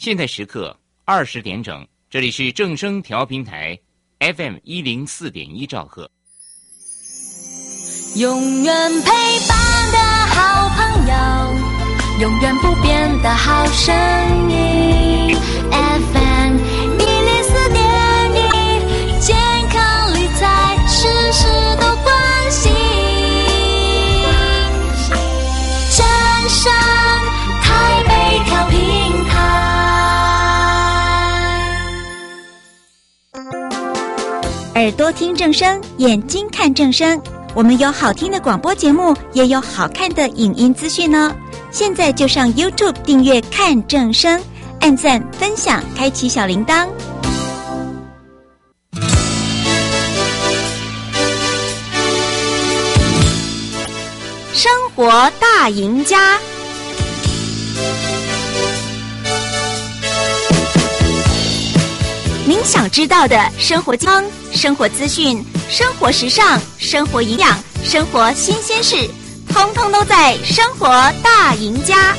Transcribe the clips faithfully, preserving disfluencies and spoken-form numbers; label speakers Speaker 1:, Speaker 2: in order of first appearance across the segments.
Speaker 1: 现在时刻二十点整，这里是正声调频台 F M 一零四点一兆赫。
Speaker 2: 永远陪伴的好朋友，永远不变的好声音 F M 一零四点一，健康理财事事都关心。正声台北调频台，
Speaker 3: 耳朵听正声，眼睛看正声。我们有好听的广播节目，也有好看的影音资讯哦。现在就上 YouTube 订阅看正声，按赞分享，开启小铃铛。生活大赢家，您想知道的生活健康、生活资讯、生活时尚、生活营养、生活新鲜事，通通都在《生活大赢家》。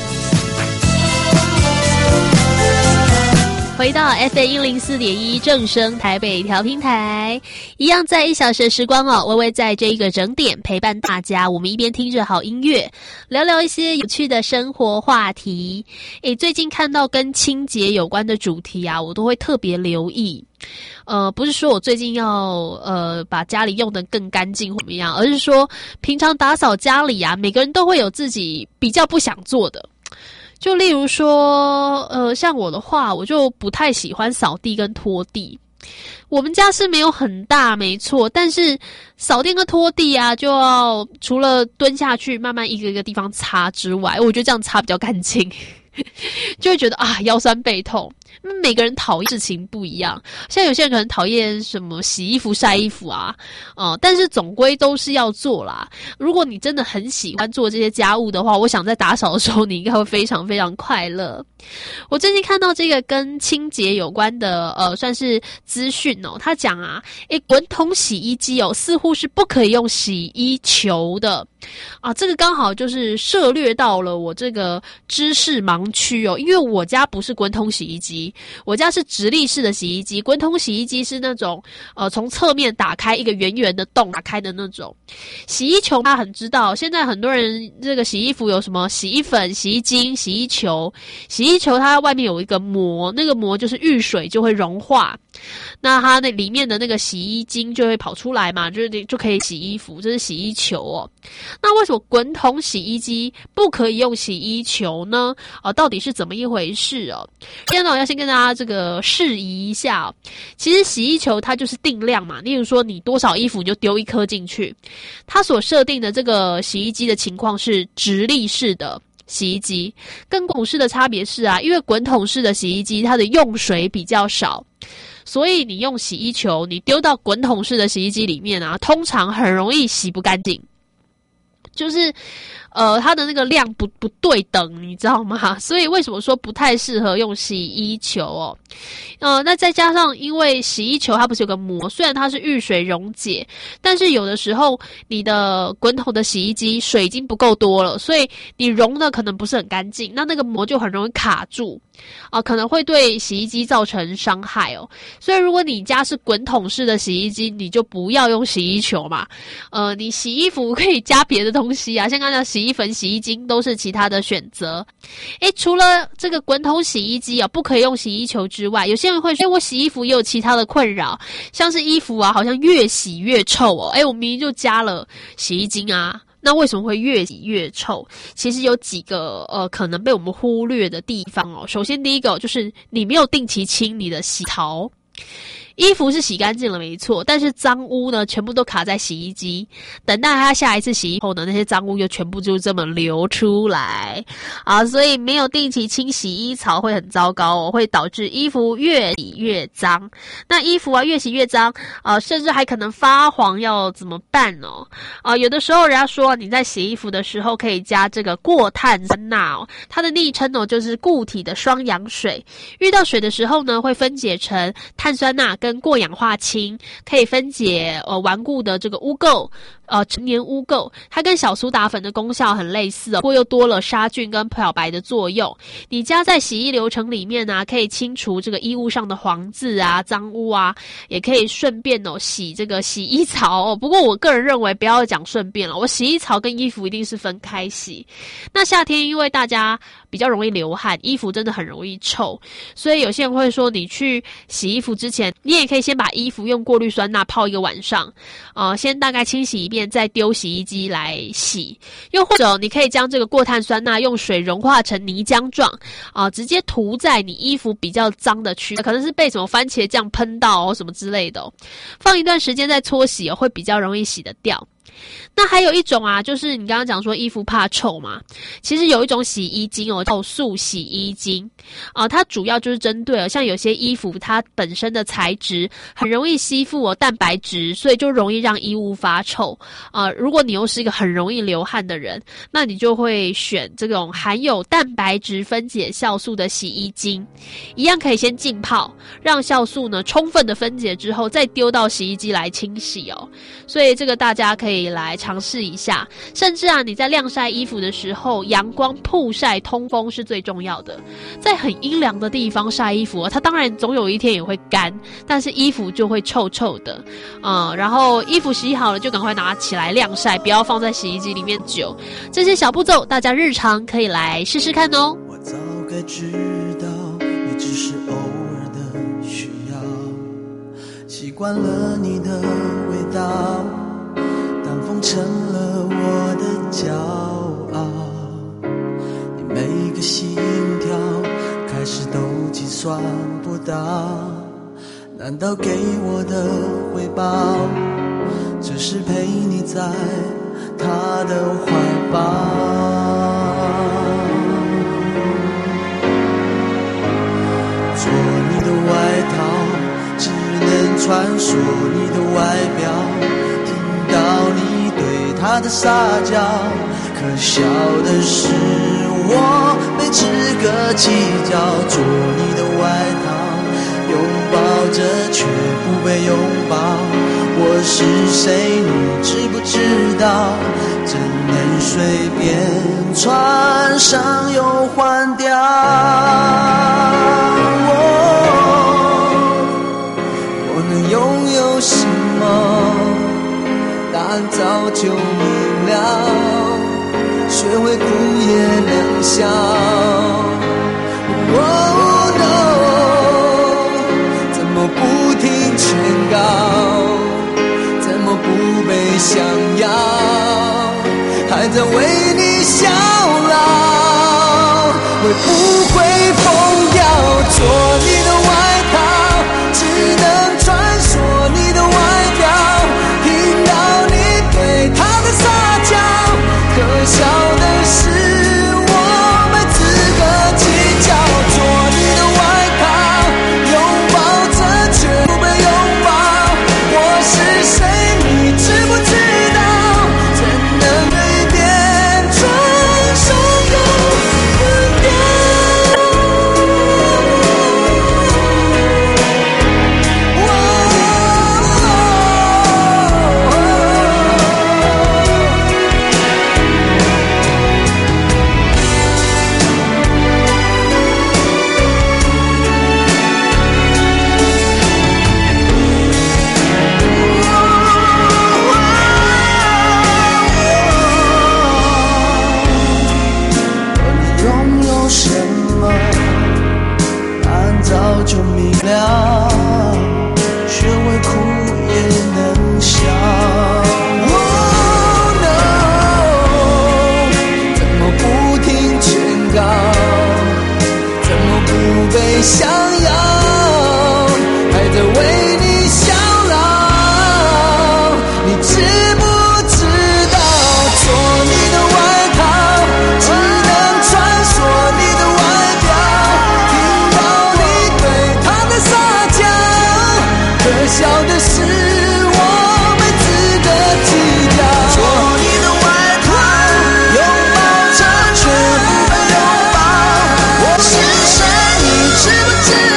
Speaker 4: 回到 F M 一零四点一正声台北调频台，一样在一小时的时光哦，微微在这一个整点陪伴大家，我们一边听着好音乐，聊聊一些有趣的生活话题。诶，最近看到跟清洁有关的主题啊，我都会特别留意。呃，不是说我最近要呃把家里用得更干净或怎么样，而是说平常打扫家里啊，每个人都会有自己比较不想做的。就例如说，呃，像我的话，我就不太喜欢扫地跟拖地。我们家是没有很大，没错，但是扫地跟拖地啊，就要除了蹲下去慢慢一个一个地方擦之外，我觉得这样擦比较干净。就会觉得啊腰酸背痛。每个人讨厌事情不一样，像有些人可能讨厌什么洗衣服晒衣服啊，呃，但是总归都是要做啦。如果你真的很喜欢做这些家务的话，我想在打扫的时候你应该会非常非常快乐。我最近看到这个跟清洁有关的呃算是资讯哦，他讲啊，诶滚筒洗衣机哦似乎是不可以用洗衣球的啊，这个刚好就是涉略到了我这个知识盲区哦，因为我家不是滚筒洗衣机，我家是直立式的洗衣机，滚筒洗衣机是那种呃从侧面打开一个圆圆的洞打开的那种。洗衣球大家很知道，现在很多人这个洗衣服有什么洗衣粉、洗衣精、洗衣球，洗衣球它外面有一个膜，那个膜就是遇水就会融化，那它那里面的那个洗衣精就会跑出来嘛，就是就可以洗衣服，这是洗衣球哦。那为什么滚筒洗衣机不可以用洗衣球呢？啊，到底是怎么一回事哦？今天呢，我要先跟大家这个释疑一下哦。其实洗衣球它就是定量嘛，例如说你多少衣服你就丢一颗进去。它所设定的这个洗衣机的情况是直立式的洗衣机，跟滚筒式的差别是啊，因为滚筒式的洗衣机它的用水比较少，所以你用洗衣球你丢到滚筒式的洗衣机里面啊，通常很容易洗不干净。就是呃它的那个量不不对等，你知道吗？所以为什么说不太适合用洗衣球哦？呃那再加上因为洗衣球它不是有个膜，虽然它是遇水溶解，但是有的时候你的滚筒的洗衣机水已经不够多了，所以你溶的可能不是很干净，那那个膜就很容易卡住啊、呃，可能会对洗衣机造成伤害哦。所以如果你家是滚筒式的洗衣机，你就不要用洗衣球嘛。呃你洗衣服可以加别的东西啊，像刚才洗衣粉、洗衣精都是其他的选择。诶，除了这个滚筒洗衣机啊不可以用洗衣球之外，有些人会说我洗衣服也有其他的困扰，像是衣服啊好像越洗越臭哦。诶，我明明就加了洗衣精啊，那为什么会越洗越臭？其实有几个呃可能被我们忽略的地方哦。首先第一个就是你没有定期清你的洗槽。衣服是洗干净了没错，但是脏污呢全部都卡在洗衣机，等待它下一次洗衣后呢，那些脏污又全部就这么流出来啊，所以没有定期清洗衣槽会很糟糕哦，会导致衣服越洗越脏。那衣服啊越洗越脏啊，甚至还可能发黄，要怎么办哦？啊，有的时候人家说你在洗衣服的时候可以加这个过碳酸钠哦，它的昵称哦就是固体的双氧水，遇到水的时候呢会分解成碳酸钠跟跟过氧化氢，可以分解呃顽固的这个污垢，呃陈年污垢。它跟小苏打粉的功效很类似哦，不过又多了杀菌跟漂白的作用。你加在洗衣流程里面啊，可以清除这个衣物上的黄渍啊、脏污啊，也可以顺便哦洗这个洗衣槽哦。不过我个人认为不要讲顺便了，我洗衣槽跟衣服一定是分开洗。那夏天因为大家比较容易流汗，衣服真的很容易臭，所以有些人会说，你去洗衣服之前，你也可以先把衣服用过滤酸钠泡一个晚上，呃，先大概清洗一遍，再丢洗衣机来洗。又或者你可以将这个过碳酸钠用水融化成泥浆状，啊、呃，直接涂在你衣服比较脏的区，可能是被什么番茄酱喷到哦，什么之类的、哦，放一段时间再搓洗哦，会比较容易洗得掉。那还有一种啊，就是你刚刚讲说衣服怕臭嘛，其实有一种洗衣精哦，酵素洗衣精啊、呃，它主要就是针对了像有些衣服它本身的材质很容易吸附哦蛋白质，所以就容易让衣物发臭啊、呃。如果你又是一个很容易流汗的人，那你就会选这种含有蛋白质分解酵素的洗衣精，一样可以先浸泡，让酵素呢充分的分解之后，再丢到洗衣机来清洗哦。所以这个大家可以来尝试一下，甚至啊，你在晾晒衣服的时候，阳光曝晒、通风是最重要的。在很阴凉的地方晒衣服，它当然总有一天也会干，但是衣服就会臭臭的，嗯，然后衣服洗好了就赶快拿起来晾晒，不要放在洗衣机里面久。这些小步骤，大家日常可以来试试看哦。
Speaker 5: 我早该知道，你只是偶尔的需要，习惯了你的味道。当风成了我的骄傲，你每个心跳开始都计算不到，难道给我的回报只是陪你在他的怀抱？做你的外套只能穿梭你的外表，到你对他的撒娇，可笑的是我没资格计较。做你的外套，拥抱着却不被拥抱，我是谁你知不知道？怎能随便穿上又换掉？我能拥有什么？答案早就明了，学会苦也两笑。Oh no， 怎么不听劝告？怎么不被想要？还在为你效劳，会不会疯掉？做你的外套，只能穿梭你的外表。他的撒娇，可笑的是我没资格计较。做你的外套，拥抱着却不被拥抱，我是谁你知不知道？怎能随便穿上又换掉？早就明了，学会哭也能笑。Oh no， 怎么不听劝告？怎么不被想要？还在为你效劳，你知不知道？做你的外套，只能穿梭你的外表。可笑的是我没资格计较。做你的外套，拥抱着却不被拥抱，我是谁你知不知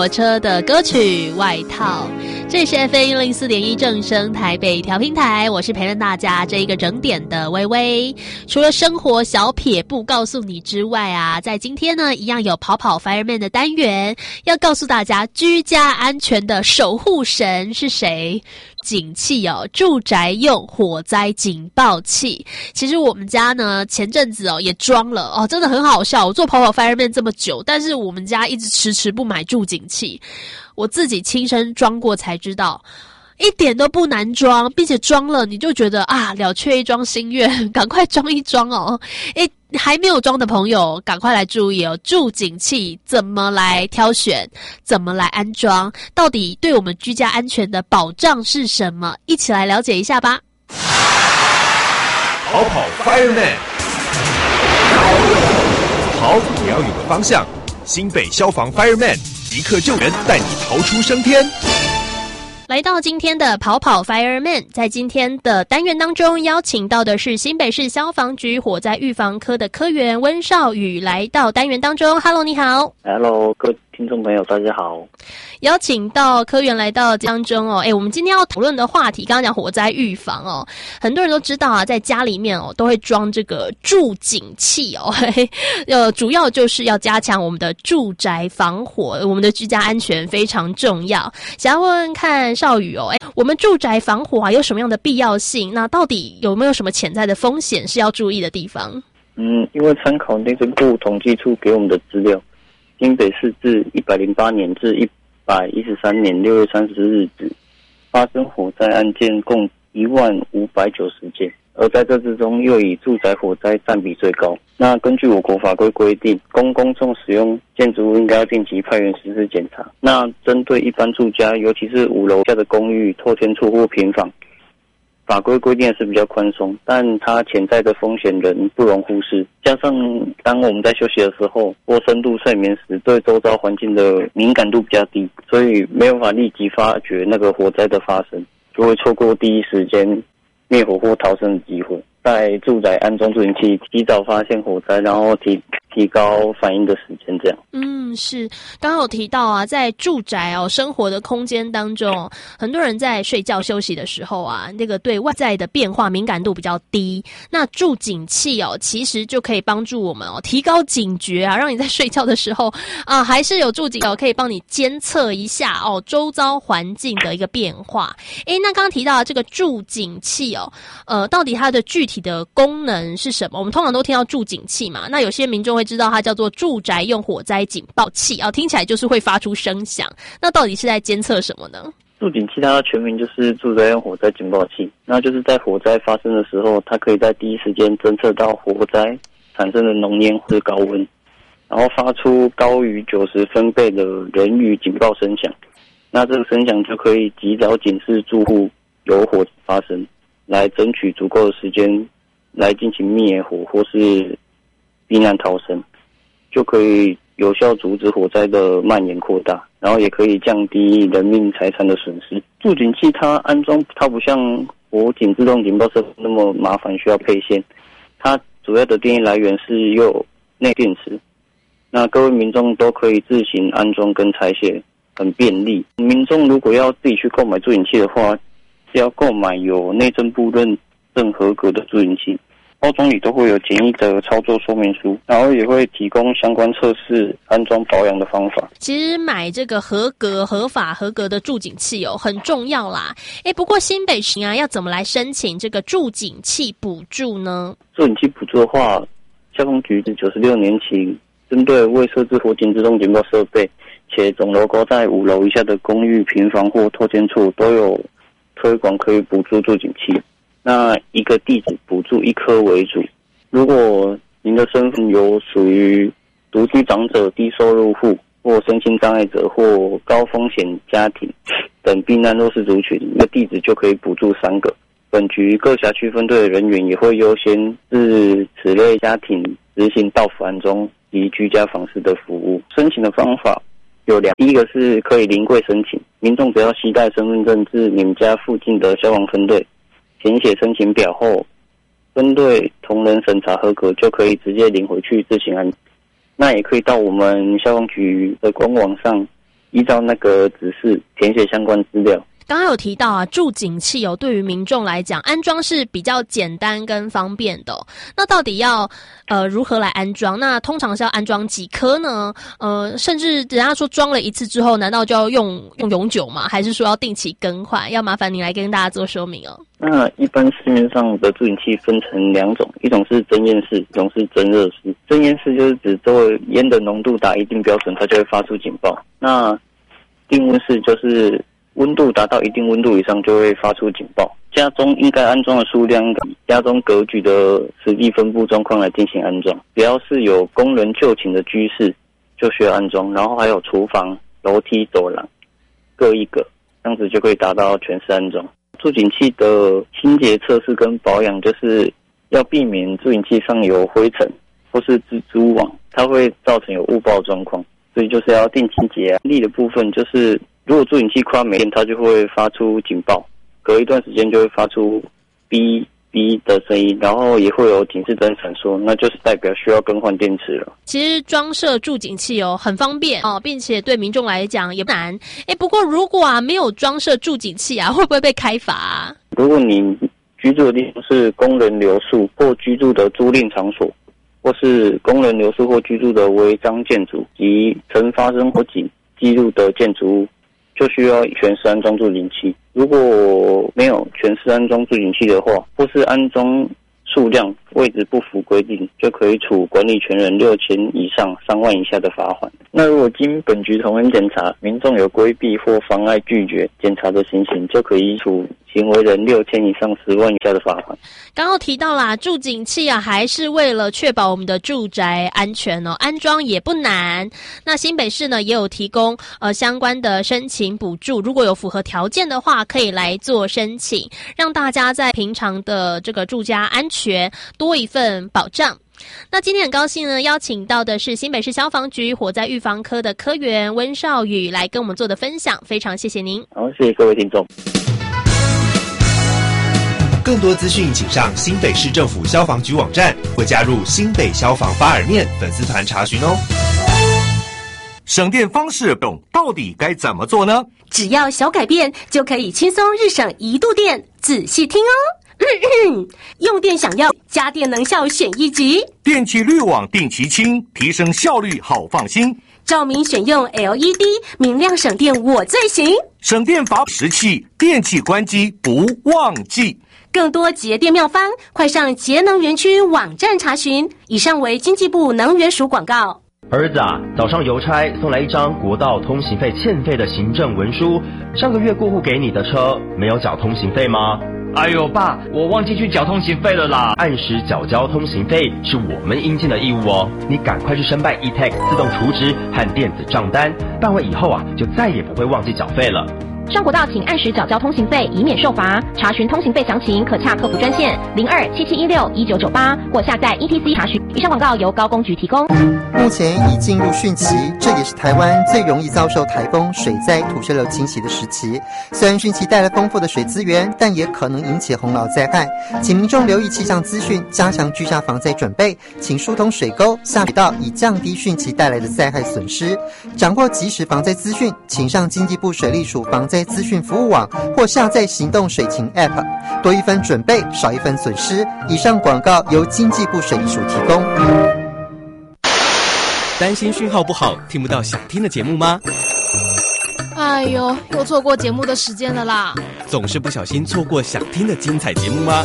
Speaker 4: 火车的歌曲《外套》。这里是 F M 一零四点一正声台北调频台，我是陪伴大家这一个整点的微微。除了生活小撇步告诉你之外啊，在今天呢，一样有跑跑 Fireman 的单元，要告诉大家居家安全的守护神是谁？警器哦，住宅用火灾警报器。其实我们家呢，前阵子哦也装了哦，真的很好笑。我做跑跑 Fireman 这么久，但是我们家一直迟迟不买住警器。我自己亲身装过才知道，一点都不难装，并且装了你就觉得啊，了却一桩心愿，赶快装一装哦。诶，还没有装的朋友赶快来注意哦，住警器怎么来挑选，怎么来安装，到底对我们居家安全的保障是什么，一起来了解一下吧。
Speaker 6: 跑跑 Fireman， 跑也要有个方向。新北消防 Fireman 即刻救援，带你逃出升天。
Speaker 4: 来到今天的跑跑 Fireman， 在今天的单元当中邀请到的是新北市消防局火灾预防科的科员温少宇，来到单元当中。Hello， 你好。
Speaker 7: Hello， 各位听众朋友，大家好。
Speaker 4: 邀请到科员来到当中哦，诶，我们今天要讨论的话题，刚刚讲火灾预防哦，很多人都知道啊，在家里面哦都会装这个住警器哦，嘿嘿，呃，主要就是要加强我们的住宅防火，我们的居家安全非常重要。想要问问看少宇哦，诶，我们住宅防火啊有什么样的必要性？那到底有没有什么潜在的风险是要注意的地方？
Speaker 7: 嗯，因为参考内政部统计处给我们的资料，新北市自一百零八年至一百一十三年六月三十日止，发生火灾案件共一万五百九十件，而在这之中又以住宅火灾占比最高。那根据我国法规规定，供公众使用建筑物应该要定期派员实施检查。那针对一般住家，尤其是五楼下的公寓、透天厝或平房，法规规定的是比较宽松，但它潜在的风险仍不容忽视。加上当我们在休息的时候或深度睡眠时，对周遭环境的敏感度比较低，所以没有法立即发觉那个火灾的发生，就会错过第一时间灭火或逃生的机会。在住宅安装住警器，提早发现火灾，然后提提高反应的时间，这样。
Speaker 4: 嗯，是，刚刚有提到啊，在住宅哦生活的空间当中，很多人在睡觉休息的时候啊，那个对外在的变化敏感度比较低。那住警器哦，其实就可以帮助我们哦提高警觉啊，让你在睡觉的时候啊，还是有住警哦可以帮你监测一下哦周遭环境的一个变化。诶，那刚刚提到这个住警器哦，呃，到底它的具体的功能是什么？我们通常都听到住警器嘛，那有些民众会知道它叫做住宅用火灾警报器啊，听起来就是会发出声响。那到底是在监测什么呢？
Speaker 7: 住警器它的全名就是住宅用火灾警报器，那就是在火灾发生的时候，它可以在第一时间侦测到火灾产生的浓烟或是高温，然后发出高于九十分贝的人语警报声响。那这个声响就可以及早警示住户有火发生，来争取足够的时间来进行灭火或是避难逃生，就可以有效阻止火灾的蔓延扩大，然后也可以降低人命财产的损失。住警器它安装它不像火警自动警报车那么麻烦，需要配线，它主要的电力来源是有内电池，那各位民众都可以自行安装跟拆卸，很便利。民众如果要自己去购买住警器的话，是要购买有内政部认证合格的住警器，包装里都会有简易的操作说明书，然后也会提供相关测试、安装、保养的方法。
Speaker 4: 其实买这个合格、合法、合格的住警器哦，很重要啦。诶，不过新北市啊，要怎么来申请这个住警器补助呢？
Speaker 7: 住警器补助的话，消防局自九十六年起，针对未设置火警自动警报设备，且总楼高在五楼以下的公寓、平房或透天厝都有推广可以补助住警器。那一个地址补助一颗为主，如果您的身份有属于独居长者、低收入户或身心障碍者或高风险家庭等避难弱势族群，一个地址就可以补助三个。本局各辖区分队的人员也会优先至此类家庭执行到府安装及居家访视的服务。申请的方法有两，第一个是可以临柜申请，民众只要携带身份证至你们家附近的消防分队，填写申请表后，分队同仁审查合格，就可以直接领回去自行安。那也可以到我们消防局的官网上， 依照那个指示填写相关资料。
Speaker 4: 刚刚有提到啊，助警器哦，对于民众来讲，安装是比较简单跟方便的、哦。那到底要呃如何来安装？那通常是要安装几颗呢？呃，甚至人家说装了一次之后，难道就要用用永久吗？还是说要定期更换？要麻烦您来跟大家做说明哦。
Speaker 7: 那一般市面上的助警器分成两种，一种是蒸烟式，一种是蒸热式。蒸烟式就是指周围烟的浓度达一定标准，它就会发出警报。那定温式就是温度达到一定温度以上就会发出警报。家中应该安装的数量应该以家中格局的实际分布状况来进行安装。只要是有工人就寝的居室就需要安装，然后还有厨房、楼梯、走廊各一个，这样子就可以达到全市安装。助警器的清洁测试跟保养，就是要避免助警器上有灰尘或是蜘蛛网，它会造成有误报状况，所以就是要定清洁啊。力的部分就是如果助警器快要没电，它就会发出警报，隔一段时间就会发出哔哔的声音，然后也会有警示灯闪烁，那就是代表需要更换电池了。
Speaker 4: 其实装设助警器哦很方便哦，并且对民众来讲也不难。哎，不过如果啊没有装设助警器啊，会不会被开罚啊？
Speaker 7: 如果你居住的地方是工人留宿或居住的租赁场所，或是工人留宿或居住的违章建筑及曾发生或记记录的建筑物，就需要全市安装助警器。如果没有全市安装助警器的话，或是安装数量位置不符规定，就可以处管理权人六千以上三万以下的罚款。那如果经本局同仁检查，民众有规避或妨碍拒绝检查的情形，就可以处行为人六千以上十万以下的罚款。
Speaker 4: 刚刚提到啦，助警器啊，还是为了确保我们的住宅安全哦，安装也不难。那新北市呢也有提供呃相关的申请补助，如果有符合条件的话，可以来做申请，让大家在平常的这个住家安全多一份保障。那今天很高兴呢，邀请到的是新北市消防局火灾预防科的科员温少宇来跟我们做的分享，非常谢谢您。
Speaker 7: 好，谢谢各位听众。
Speaker 6: 更多资讯请上新北市政府消防局网站，或加入新北消防巴尔面粉丝团查询哦。
Speaker 8: 省电方式懂，到底该怎么做呢？
Speaker 9: 只要小改变，就可以轻松日省一度电。仔细听哦。用电想要，家电能效选一级。
Speaker 8: 电气滤网定期清，提升效率好放心。
Speaker 9: 照明选用 L E D， 明亮省电我最行。
Speaker 8: 省电法时器，电器关机不忘记。
Speaker 9: 更多节电妙方，快上节能园区网站查询。以上为经济部能源署广告。
Speaker 10: 儿子啊，早上邮差送来一张国道通行费欠费的行政文书，上个月过户给你的车没有缴通行费吗？
Speaker 11: 哎呦爸，我忘记去缴通行费了啦！
Speaker 10: 按时缴交通行费是我们应尽的义务哦，你赶快去申办 E T A X 自动储值和电子账单，办完以后啊，就再也不会忘记缴费了。
Speaker 12: 上国道请按时缴交通行费，以免受罚。查询通行费详情，可洽客服专线零二七七一六一九九八或下载 E T C 查询。以上广告由高工局提供。
Speaker 13: 目前已进入汛期，这也是台湾最容易遭受台风、水灾、土石流侵袭的时期。虽然汛期带来丰富的水资源，但也可能引起洪涝灾害，请民众留意气象资讯，加强居家防灾准备，请疏通水沟、下水道，以降低汛期带来的灾害损失。掌握即时防灾资讯，请上经济部水利署防灾资讯服务网或下载行动水情 App， 多一分准备，少一分损失。以上广告由经济部水利署提供。
Speaker 14: 担心讯号不好，听不到想听的节目吗？
Speaker 15: 哎呦，又错过节目的时间了啦！
Speaker 14: 总是不小心错过想听的精彩节目吗？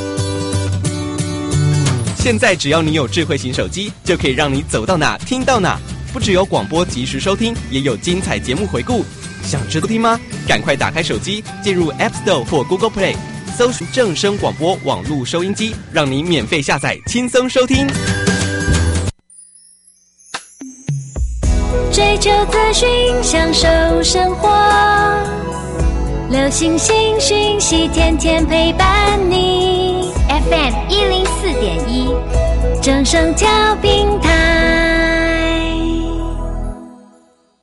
Speaker 14: 现在只要你有智慧型手机，就可以让你走到哪听到哪。不只有广播及时收听，也有精彩节目回顾。想知道听吗？赶快打开手机，进入 App Store 或 Google Play， 搜寻正声广播网络收音机，让你免费下载，轻松收听。
Speaker 2: 追求资讯，享受生活，流行新讯息，天天陪伴你。F M 一零四点一，正声调频台。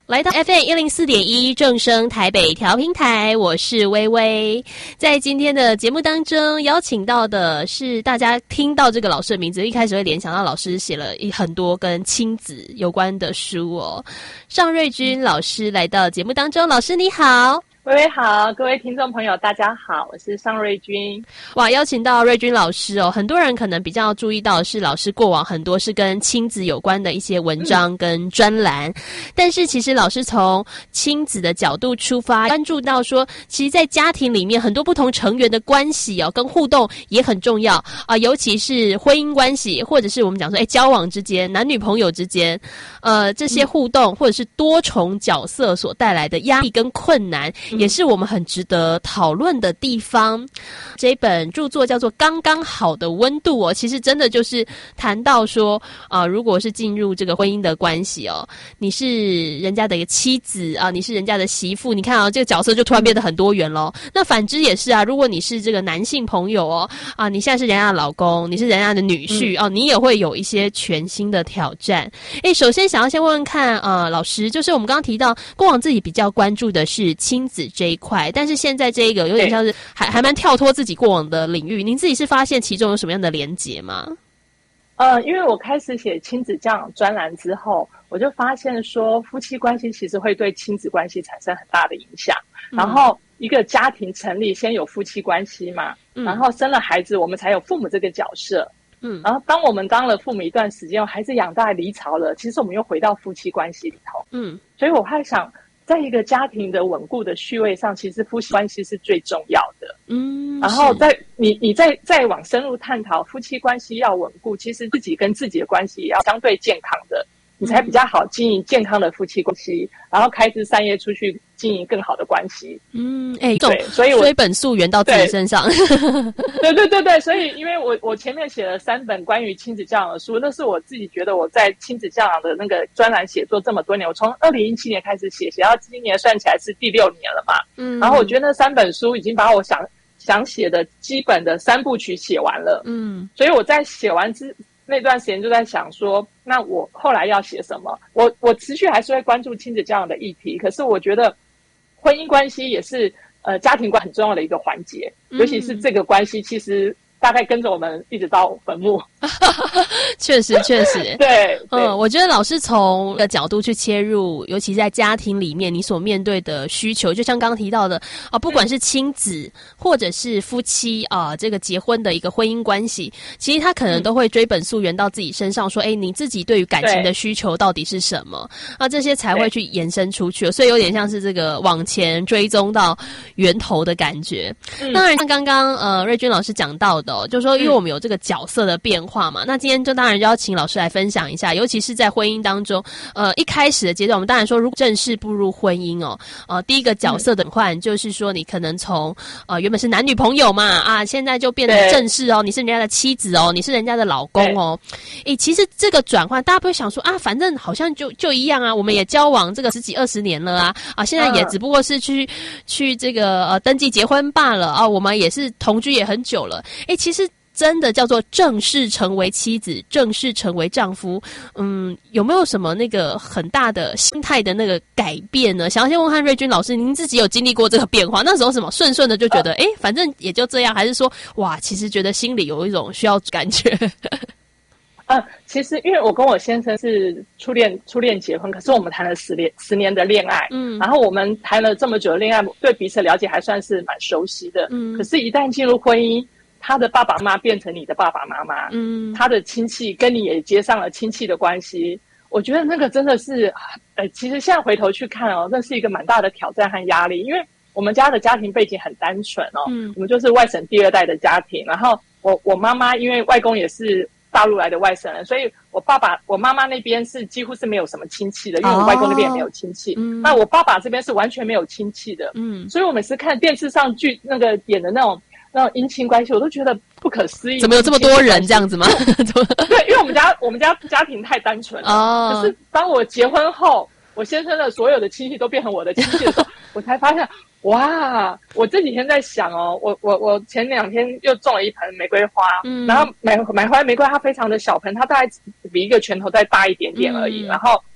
Speaker 4: 来到 F M 一零四点一正声台北调频台，我是微微。在今天的节目当中，邀请到的是大家听到这个老师的名字，一开始会联想到老师写了很多跟亲子有关的书哦。尚瑞君老师来到节目当中，老师你好。
Speaker 16: 微微好，各位听众朋友大家好，我是尚瑞君。
Speaker 4: 哇，邀请到瑞君老师哦，很多人可能比较注意到的是老师过往很多是跟亲子有关的一些文章跟专栏、嗯、但是其实老师从亲子的角度出发，关注到说其实在家庭里面很多不同成员的关系哦跟互动也很重要啊、呃，尤其是婚姻关系或者是我们讲说哎交往之间男女朋友之间呃这些互动、嗯、或者是多重角色所带来的压力跟困难、嗯也是我们很值得讨论的地方。这本著作叫做《刚刚好的温度》哦，其实真的就是谈到说，啊、呃，如果是进入这个婚姻的关系哦，你是人家的一个妻子啊，你是人家的媳妇，你看啊，这个角色就突然变得很多元咯。那反之也是啊，如果你是这个男性朋友哦，啊，你现在是人家的老公，你是人家的女婿、嗯、哦，你也会有一些全新的挑战。诶，首先想要先问问看，呃，老师，就是我们刚刚提到过往自己比较关注的是亲子这一块，但是现在这一个有点像是还还蛮跳脱自己过往的领域，您自己是发现其中有什么样的连结吗？
Speaker 16: 呃，因为我开始写亲子教养专栏之后，我就发现说夫妻关系其实会对亲子关系产生很大的影响、嗯、然后一个家庭成立先有夫妻关系嘛、嗯、然后生了孩子我们才有父母这个角色，嗯，然后当我们当了父母一段时间，孩子养大离巢了，其实我们又回到夫妻关系里头，嗯，所以我还想在一个家庭的稳固的序位上，其实夫妻关系是最重要的。嗯，然后在你你再再往深入探讨，夫妻关系要稳固，其实自己跟自己的关系也要相对健康的，你才比较好经营健康的夫妻关系，然后开枝散叶出去经营更好的关系。嗯，哎、欸，对，所以我
Speaker 4: 追本溯源到自己身上。
Speaker 16: 对对对对，所以因为我我前面写了三本关于亲子教养的书，那是我自己觉得我在亲子教养的那个专栏写作这么多年，我从二零一七年开始写，写到今年算起来是第六年了嘛。嗯，然后我觉得那三本书已经把我想想写的基本的三部曲写完了。嗯，所以我在写完之那段时间就在想说，那我后来要写什么？我我持续还是会关注亲子教养的议题，可是我觉得婚姻关系也是呃家庭关很重要的一个环节，尤其是这个关系其实大概跟着我们一直到坟墓。
Speaker 4: 确实确实
Speaker 16: 对，
Speaker 4: 嗯，我觉得老师从的角度去切入，尤其在家庭里面你所面对的需求，就像刚刚提到的啊、呃，不管是亲子或者是夫妻啊、呃，这个结婚的一个婚姻关系，其实他可能都会追本溯源到自己身上，说，哎，你自己对于感情的需求到底是什么啊？这些才会去延伸出去，所以有点像是这个往前追踪到源头的感觉。嗯、当然，像刚刚呃瑞君老师讲到的、哦，就是说，因为我们有这个角色的变化嘛，嗯、那今天就当然就要请老师来分享一下，尤其是在婚姻当中，呃，一开始的阶段，我们当然说，如果正式步入婚姻哦，呃，第一个角色的换就是说，你可能从呃原本是男女朋友嘛，啊，现在就变得正式哦，你是人家的妻子哦，你是人家的老公哦，诶，其实这个转换，大家不会想说啊，反正好像就就一样啊，我们也交往这个十几二十年了啊，啊，现在也只不过是去、嗯、去这个呃登记结婚罢了啊，我们也是同居也很久了，诶，其实。真的叫做正式成为妻子，正式成为丈夫，嗯，有没有什么那个很大的心态的那个改变呢？想要先问看瑞君老师，您自己有经历过这个变化？那时候什么顺顺的就觉得，哎、呃，反正也就这样，还是说，哇，其实觉得心里有一种需要感觉？
Speaker 16: 呃，其实因为我跟我先生是初恋初恋结婚，可是我们谈了十年十年的恋爱，嗯，然后我们谈了这么久的恋爱，对彼此了解还算是蛮熟悉的，嗯，可是一旦进入婚姻。他的爸爸妈妈变成你的爸爸妈妈，嗯，他的亲戚跟你也接上了亲戚的关系，我觉得那个真的是，呃，其实现在回头去看哦，那是一个蛮大的挑战和压力，因为我们家的家庭背景很单纯哦，嗯，我们就是外省第二代的家庭，然后我我妈妈因为外公也是大陆来的外省人，所以我爸爸我妈妈那边是几乎是没有什么亲戚的，因为我外公那边也没有亲戚，嗯，那我爸爸这边是完全没有亲戚的，嗯，所以我每次看电视上剧那个演的那种。那种姻亲关系我都觉得不可思议，
Speaker 4: 怎么有这么多人这样子吗？
Speaker 16: 对，因为我们家我们家家庭太单纯了。哦。可是当我结婚后，我先生的所有的亲戚都变成我的亲戚的时候，我才发现，哇！我这几天在想哦，我我我前两天又种了一盆玫瑰花，嗯，然后买买回来玫瑰它非常的小盆，它大概比一个拳头再大一点点而已，嗯，然后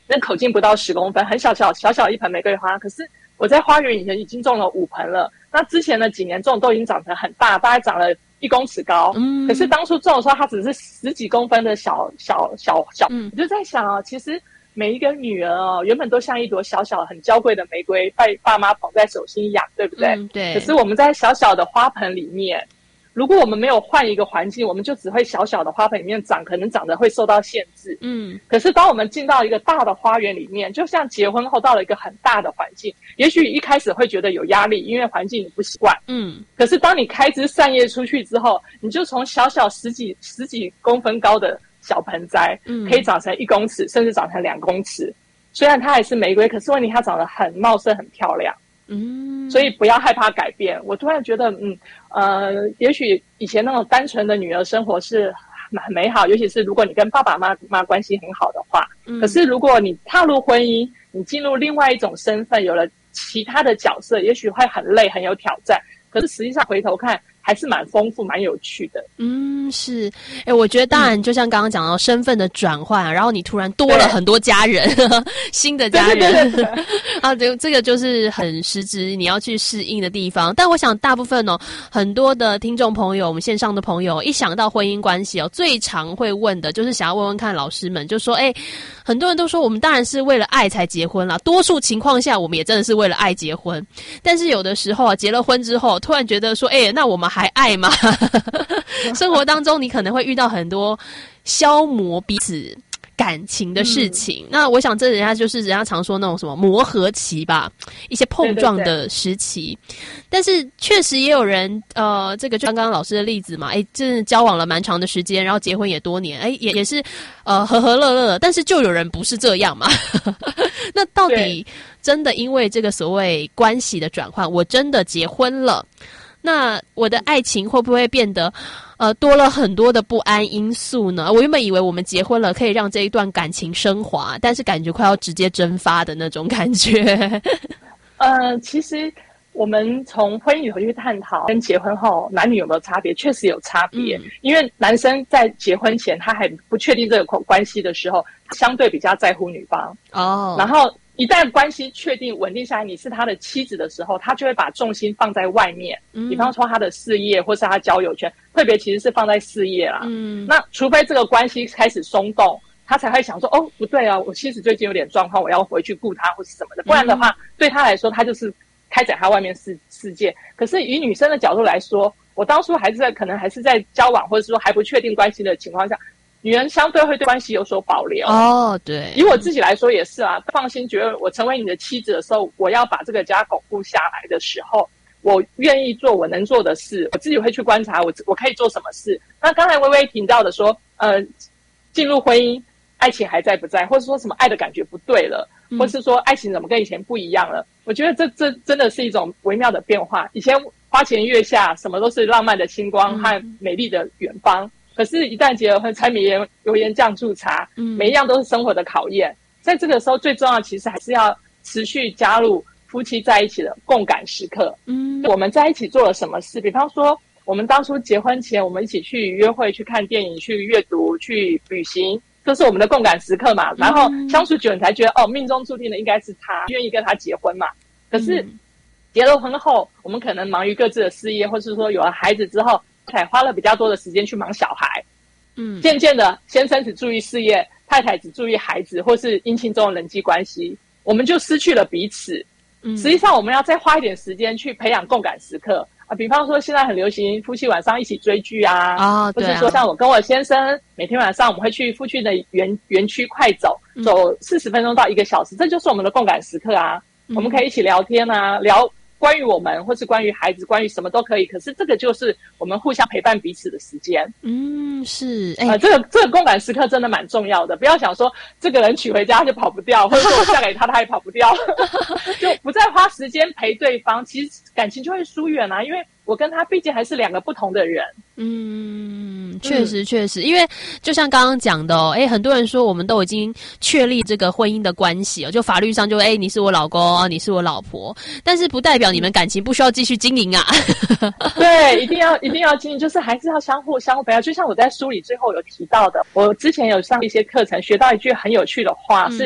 Speaker 16: 那口径不到十公分，很小小小小一盆玫瑰花，可是我在花园以前已经种了五盆了。那之前的几年种都已经长成很大，大概长了一公尺高。嗯，可是当初种的时候，它只是十几公分的小小小小。嗯，我就在想哦，其实每一个女儿哦，原本都像一朵小小很娇贵的玫瑰，被爸妈捧在手心养，对不对？嗯，对。可是我们在小小的花盆里面，如果我们没有换一个环境，我们就只会小小的花盆里面长，可能长得会受到限制。嗯，可是当我们进到一个大的花园里面，就像结婚后到了一个很大的环境，也许一开始会觉得有压力，因为环境你不习惯。嗯，可是当你开枝散叶出去之后，你就从小小十几十几公分高的小盆栽，嗯，可以长成一公尺，甚至长成两公尺。虽然它还是玫瑰，可是问题它长得很茂盛、很漂亮。嗯，所以不要害怕改变。我突然觉得，嗯，呃，也许以前那种单纯的女儿生活是很美好，尤其是如果你跟爸爸妈妈关系很好的话。嗯，可是如果你踏入婚姻，你进入另外一种身份，有了其他的角色，也许会很累，很有挑战。可是实际上回头看，还是蛮丰富、蛮有趣的。
Speaker 4: 嗯，是。哎，我觉得当然，就像刚刚讲到身份的转换，然后你突然多了很多家人，新的家人，对对对对啊，这这个就是很实质你要去适应的地方。但我想大部分哦，很多的听众朋友，我们线上的朋友，一想到婚姻关系哦，最常会问的就是想要问问看老师们，就说，哎，很多人都说我们当然是为了爱才结婚啦，多数情况下我们也真的是为了爱结婚，但是有的时候啊，结了婚之后，突然觉得说，哎，那我们还爱吗？生活当中你可能会遇到很多消磨彼此感情的事情，嗯，那我想这人家就是人家常说那种什么磨合期吧，一些碰撞的时期。对对对，但是确实也有人呃，这个就刚刚老师的例子嘛，哎，真的交往了蛮长的时间，然后结婚也多年，哎，也也是呃和和乐乐的，但是就有人不是这样嘛。那到底真的因为这个所谓关系的转换，我真的结婚了，那我的爱情会不会变得呃多了很多的不安因素呢？我原本以为我们结婚了可以让这一段感情升华，但是感觉快要直接蒸发的那种感觉。
Speaker 16: 呃，其实我们从婚姻里头去探讨跟结婚后男女有没有差别，确实有差别。嗯，因为男生在结婚前他还不确定这个关系的时候，相对比较在乎女方哦，然后一旦关系确定稳定下来，你是他的妻子的时候，他就会把重心放在外面，嗯，比方说他的事业或是他交友圈，特别其实是放在事业啦。嗯，那除非这个关系开始松动，他才会想说，哦，不对啊，我妻子最近有点状况，我要回去顾他或是什么的，不然的话，嗯，对他来说，他就是开展他外面世世界。可是以女生的角度来说，我当初还是在可能还是在交往或者是说还不确定关系的情况下，女人相对会对关系有所保留。
Speaker 4: 哦，对。
Speaker 16: 以我自己来说也是啊，放心，觉得我成为你的妻子的时候，我要把这个家巩固下来的时候，我愿意做我能做的事，我自己会去观察我我可以做什么事。那刚才微微提到的说，呃，进入婚姻，爱情还在不在，或者说什么爱的感觉不对了，嗯，或是说爱情怎么跟以前不一样了？我觉得这这真的是一种微妙的变化。以前花前月下，什么都是浪漫的星光和美丽的远方。嗯，可是，一旦结了婚，柴米油油盐酱醋茶，嗯，每一样都是生活的考验。在这个时候，最重要的其实还是要持续加入夫妻在一起的共感时刻。嗯，我们在一起做了什么事？比方说，我们当初结婚前，我们一起去约会、去看电影、去阅读、去旅行，这是我们的共感时刻嘛。然后相处久，你才觉得哦，命中注定的应该是他，愿意跟他结婚嘛。可是，嗯，结了婚后，我们可能忙于各自的事业，或是说有了孩子之后，才花了比较多的时间去忙小孩，嗯，渐渐的，先生只注意事业，太太只注意孩子，或是姻亲中的人际关系，我们就失去了彼此。嗯，实际上我们要再花一点时间去培养共感时刻啊，比方说现在很流行夫妻晚上一起追剧啊，啊，或是说像我跟我先生，每天晚上我们会去附近的园园区快走，嗯，走四十分钟到一个小时，这就是我们的共感时刻啊，嗯，我们可以一起聊天啊，聊关于我们，或是关于孩子，关于什么都可以。可是这个就是我们互相陪伴彼此的时间。嗯，是。哎、呃，这个这个共感时刻真的蛮重要的。不要想说这个人娶回家就跑不掉，或者说我嫁给他他也跑不掉，就不再花时间陪对方，其实感情就会疏远啊。因为我跟他毕竟还是两个不同的人。嗯，确实确实，因为就像刚刚讲的哦，哎，很多人说我们都已经确立这个婚姻的关系哦，就法律上就哎你是我老公，你是我老婆，但是不代表你们感情不需要继续经营啊。对，一定要一定要经营，就是还是要相互相互陪伴。就像我在书里最后有提到的，我之前有上一些课程，学到一句很有趣的话，嗯、是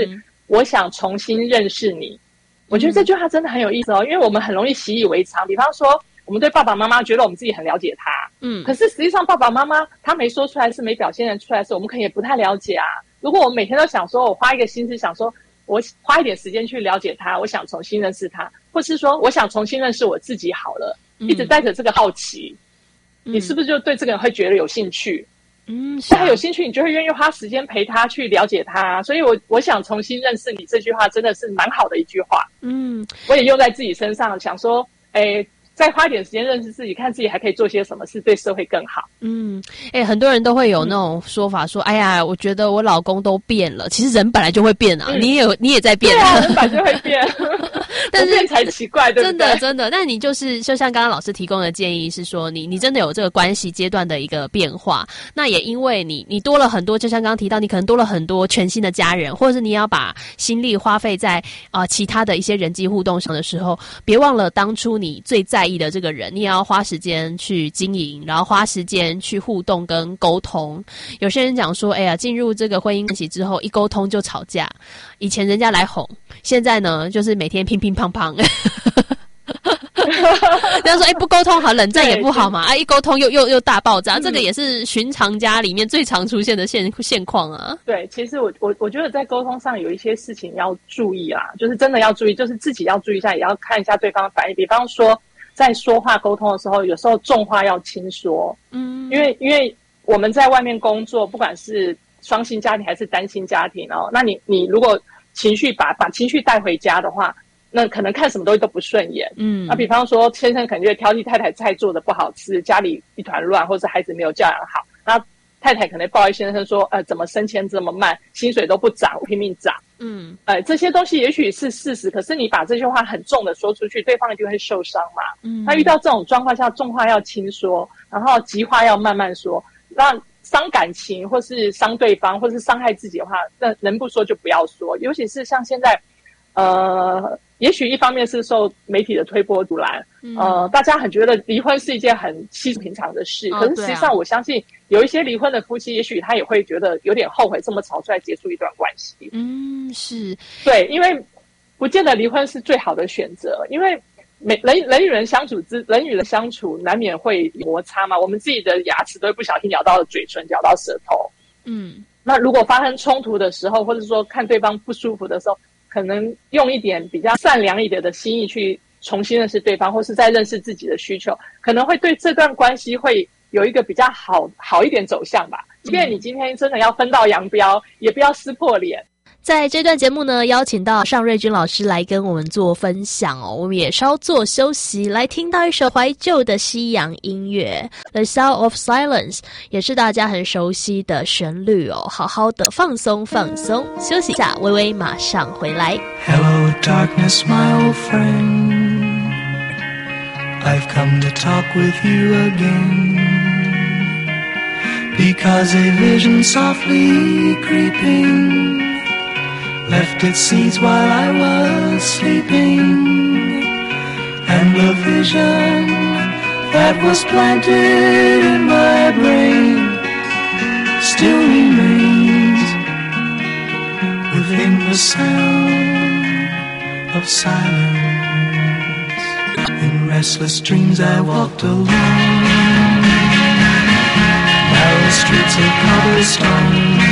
Speaker 16: 我想重新认识你。我觉得这句话真的很有意思哦，因为我们很容易习以为常。比方说，我们对爸爸妈妈觉得我们自己很了解他，嗯，可是实际上爸爸妈妈他没说出来，是没表现出来，是我们可能也不太了解啊。如果我们每天都想说，我花一个心思想说，我花一点时间去了解他，我想重新认识他，或是说我想重新认识我自己好了，嗯、一直带着这个好奇，嗯、你是不是就对这个人会觉得有兴趣？嗯，是、啊、他有兴趣，你就会愿意花时间陪他去了解他。所以我我想重新认识你这句话真的是蛮好的一句话。嗯，我也用在自己身上，想说，哎。再花一点时间认识自己，看自己还可以做些什么事对社会更好。
Speaker 4: 嗯，哎、欸，很多人都会有那种说法说，说、嗯、哎呀，我觉得我老公都变了。其实人本来就会变啊，嗯、你也你也在变，
Speaker 16: 对啊，人本来就会变，但是变才奇怪，对不对？
Speaker 4: 真的真的，但你就是就像刚刚老师提供的建议是说，你你真的有这个关系阶段的一个变化，那也因为你你多了很多，就像刚刚提到，你可能多了很多全新的家人，或者是你要把心力花费在啊、呃、其他的一些人际互动上的时候，别忘了当初你最在意的这个人，你也要花时间去经营，然后花时间去互动跟沟通。有些人讲说，哎呀，进入这个婚姻关系之后，一沟通就吵架。以前人家来哄，现在呢，就是每天乒乒乓乓。人家说，哎，不沟通好，冷战也不好嘛。啊，一沟通又又又大爆炸，嗯、这个也是寻常家里面最常出现的现现况啊。
Speaker 16: 对，其实我我我觉得在沟通上有一些事情要注意啦，就是真的要注意，就是自己要注意一下，也要看一下对方的反应。比方说，在说话沟通的时候，有时候重话要轻说。嗯，因为因为我们在外面工作，不管是双薪家庭还是单薪家庭哦，那你你如果情绪把把情绪带回家的话，那可能看什么东西都不顺眼。嗯，那比方说先生可能就会挑剔太太菜做的不好吃，家里一团乱，或者孩子没有教养好，那太太可能抱怨先生说，呃，怎么升迁这么慢，薪水都不涨，拼命涨。嗯，呃，这些东西也许是事实，可是你把这句话很重的说出去，对方一定会受伤嘛。嗯，那遇到这种状况下，重话要轻说，然后急话要慢慢说，那伤感情或是伤对方或是伤害自己的话，那能不说就不要说。尤其是像现在，呃，也许一方面是受媒体的推波助澜，嗯、呃，大家很觉得离婚是一件很稀松平常的事，哦、可是实际上我相信有一些离婚的夫妻，也许他也会觉得有点后悔，这么吵出来结束一段关系。
Speaker 4: 嗯，是
Speaker 16: 对，因为不见得离婚是最好的选择，因为每人人与人相处之人与人相处难免会摩擦嘛，我们自己的牙齿都会不小心咬到嘴唇，咬到舌头。嗯，那如果发生冲突的时候，或者说看对方不舒服的时候，可能用一点比较善良一点的心意去重新认识对方，或是再认识自己的需求，可能会对这段关系会有一个比较好好一点走向吧。即便你今天真的要分道扬镳，也不要撕破脸。
Speaker 4: 在这段节目呢，邀请到尚瑞君老师来跟我们做分享哦。我们也稍作休息，来听到一首怀旧的西洋音乐《The Sound of Silence》，也是大家很熟悉的旋律哦。好好的放松放松，休息一下，微微马上回来。
Speaker 5: Hello darkness, my old friend, I've come to talk with you again, because a vision softly creeping left its seeds while I was sleeping, and the vision that was planted in my brain still remains within the sound of silence. In restless dreams I walked alone, narrow streets of cobblestone,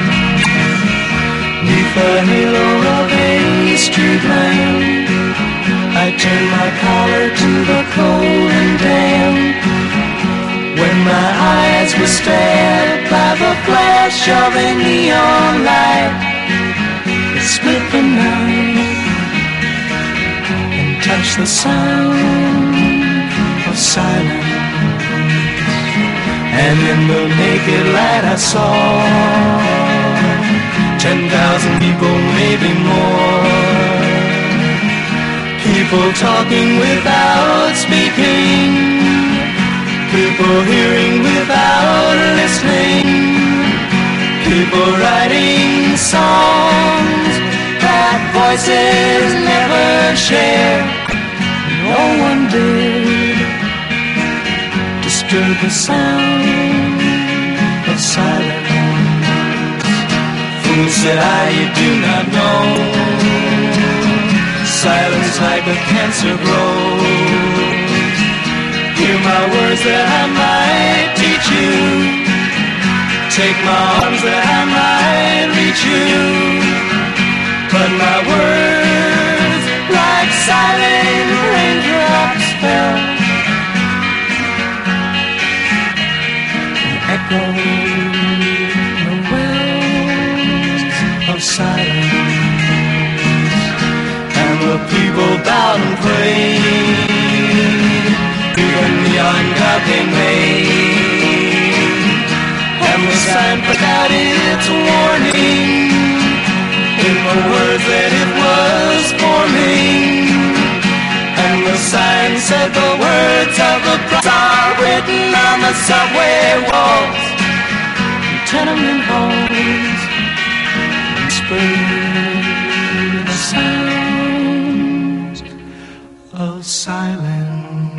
Speaker 5: neath a halo of a street lamp, I turned my collar to the cold and damp. When my eyes were stared by the flash of a neon light, it split the night and touched the sound of silence. And in the naked light I saw ten thousand people, maybe more, people talking without speaking, people hearing without listening, people writing songs that voices never share. No one did disturb the sound of silence. Things that I do not know. Silence like a cancer grows. Hear my words that I might teach you. Take my arms that I might reach you. But my words like silent raindrops fell. Echo the wells of silence. And the people bowed and prayed to the neon god they made. And the sign put out its warning in the words that it was forming. And the sign said the words of the prophet are written on the subway walls and tenement halls. Whisper the sounds of silence.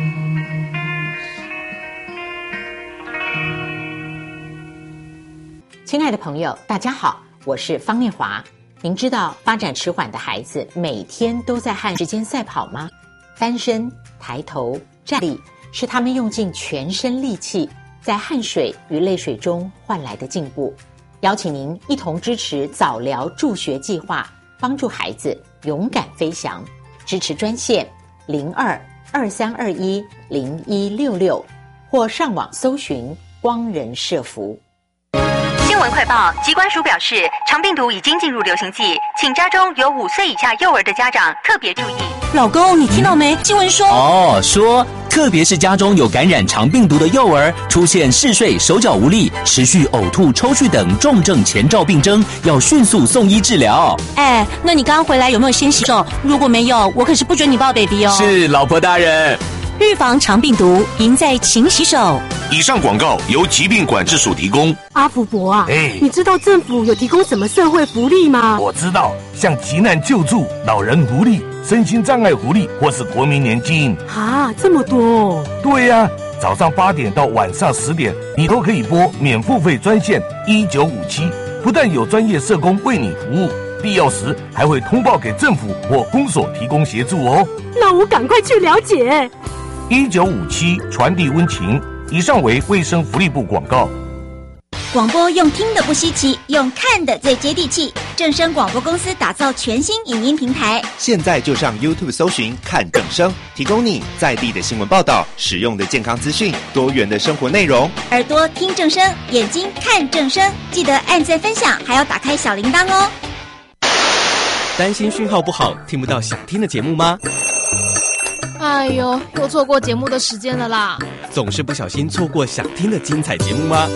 Speaker 17: 亲爱的朋友，大家好，我是方念华。您知道发展迟缓的孩子每天都在和时间赛跑吗？翻身、抬头、站立，是他们用尽全身力气，在汗水与泪水中换来的进步。邀请您一同支持早疗助学计划，帮助孩子勇敢飞翔。支持专线零二二三二一零一六六，或上网搜寻光人社福。
Speaker 18: 新闻快报，疾管署表示，肠病毒已经进入流行季，请家中有五岁以下幼儿的家长特别注意。
Speaker 19: 老公，你听到没？新闻说
Speaker 20: 哦，说特别是家中有感染肠病毒的幼儿，出现嗜睡、手脚无力、持续呕吐、抽搐等重症前兆病征，要迅速送医治疗。
Speaker 19: 哎，那你刚刚回来有没有先洗手？如果没有，我可是不准你抱 baby 哦。
Speaker 20: 是，老婆大人。
Speaker 19: 预防肠病毒，赢在勤洗手。
Speaker 21: 以上广告由疾病管制署提供。
Speaker 22: 阿福伯啊，
Speaker 21: 哎，
Speaker 22: 你知道政府有提供什么社会福利吗？
Speaker 21: 我知道，像急难救助、老人福利、身心障碍福利，或是国民年金。
Speaker 22: 啊，这么多！
Speaker 21: 对呀、啊，早上八点到晚上十点，你都可以拨免付费专线一九五七，不但有专业社工为你服务，必要时还会通报给政府或公所提供协助哦。
Speaker 22: 那我赶快去了解。
Speaker 21: 一九五七传递温情。以上为卫生福利部广告。
Speaker 3: 广播用听的不稀奇，用看的最接地气。正声广播公司打造全新影音平台，
Speaker 23: 现在就上 YouTube 搜寻看正声，提供你在地的新闻报道、实用的健康资讯、多元的生活内容。
Speaker 3: 耳朵听正声，眼睛看正声，记得按赞分享，还要打开小铃铛哦。
Speaker 14: 担心讯号不好，听不到想听的节目吗？
Speaker 15: 哎呦，又错过节目的时间了啦！
Speaker 14: 总是不小心错过想听的精彩节目吗？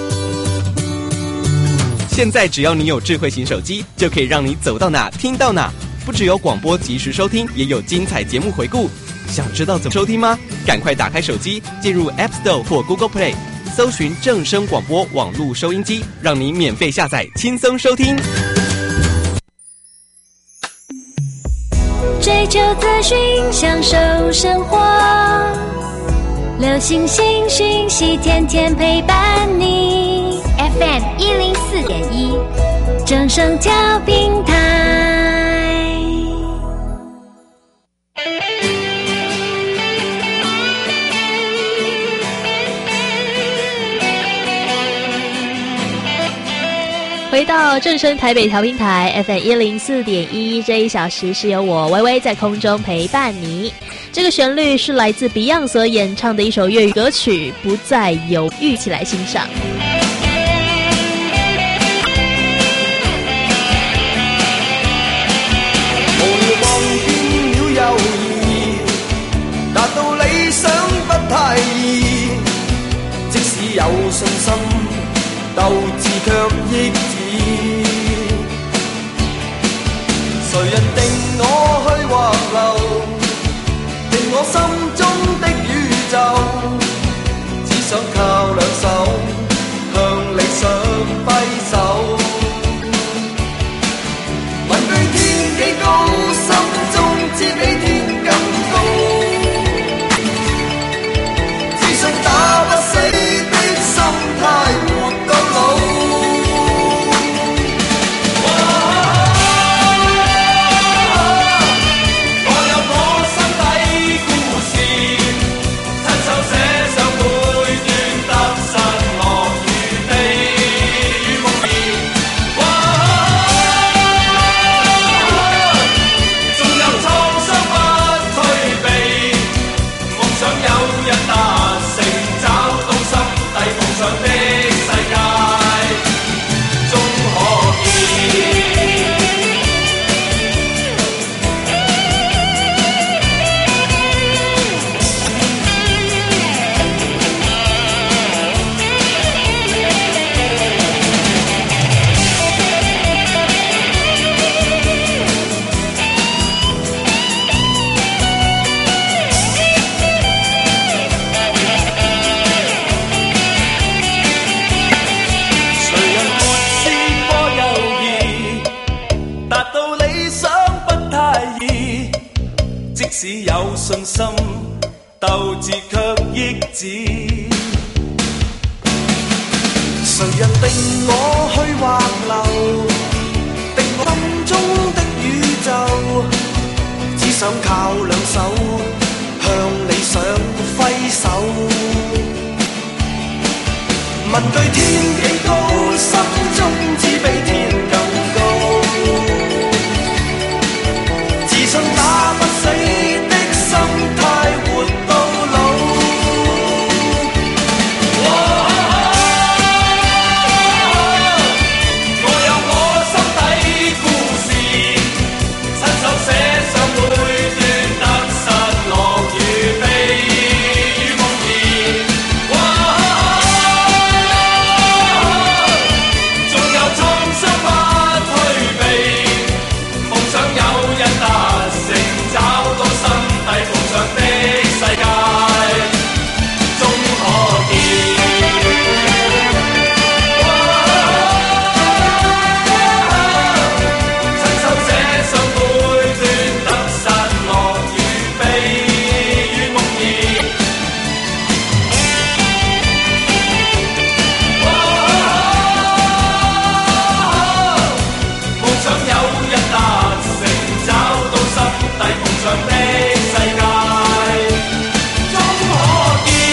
Speaker 14: 现在只要你有智慧型手机，就可以让你走到哪听到哪。不只有广播及时收听，也有精彩节目回顾。想知道怎么收听吗？赶快打开手机，进入 App Store 或 Google Play， 搜寻正声广播网络收音机，让你免费下载，轻松收听。
Speaker 2: 追求资讯，享受生活，流行新讯息，天天陪伴你。F M 一零四点一，正声调频台。
Speaker 4: 回到正声台北调频台 F M 一零四点一，这一小时是由我微微在空中陪伴你。这个旋律是来自 Beyond 所演唱的一首粤语歌曲《不再犹豫》，一起来欣赏。
Speaker 5: 無聊望見了猶豫，達到理想不太易，即使有信心，鬥志卻抑止。誰人定我去或留，定我心中的宇宙，只想靠兩手向理想揮手。問句天幾高，心中知比天更高，只想打不死的心態活到老。 鬥志卻抑止。誰人定我去或留，定我心中的宇宙，只想靠兩手向理想揮手。問句天幾高，心中只比天更高，自信打不死的心態活到老。我有我心底故事，親手寫上每段得失樂與悲與夢兒。仲有創傷不退避，夢想有日達成，找到心底夢想的世界終可見。親手寫上每段得失樂與悲與夢兒。夢想有日達成，找到心底夢想的世界終可見。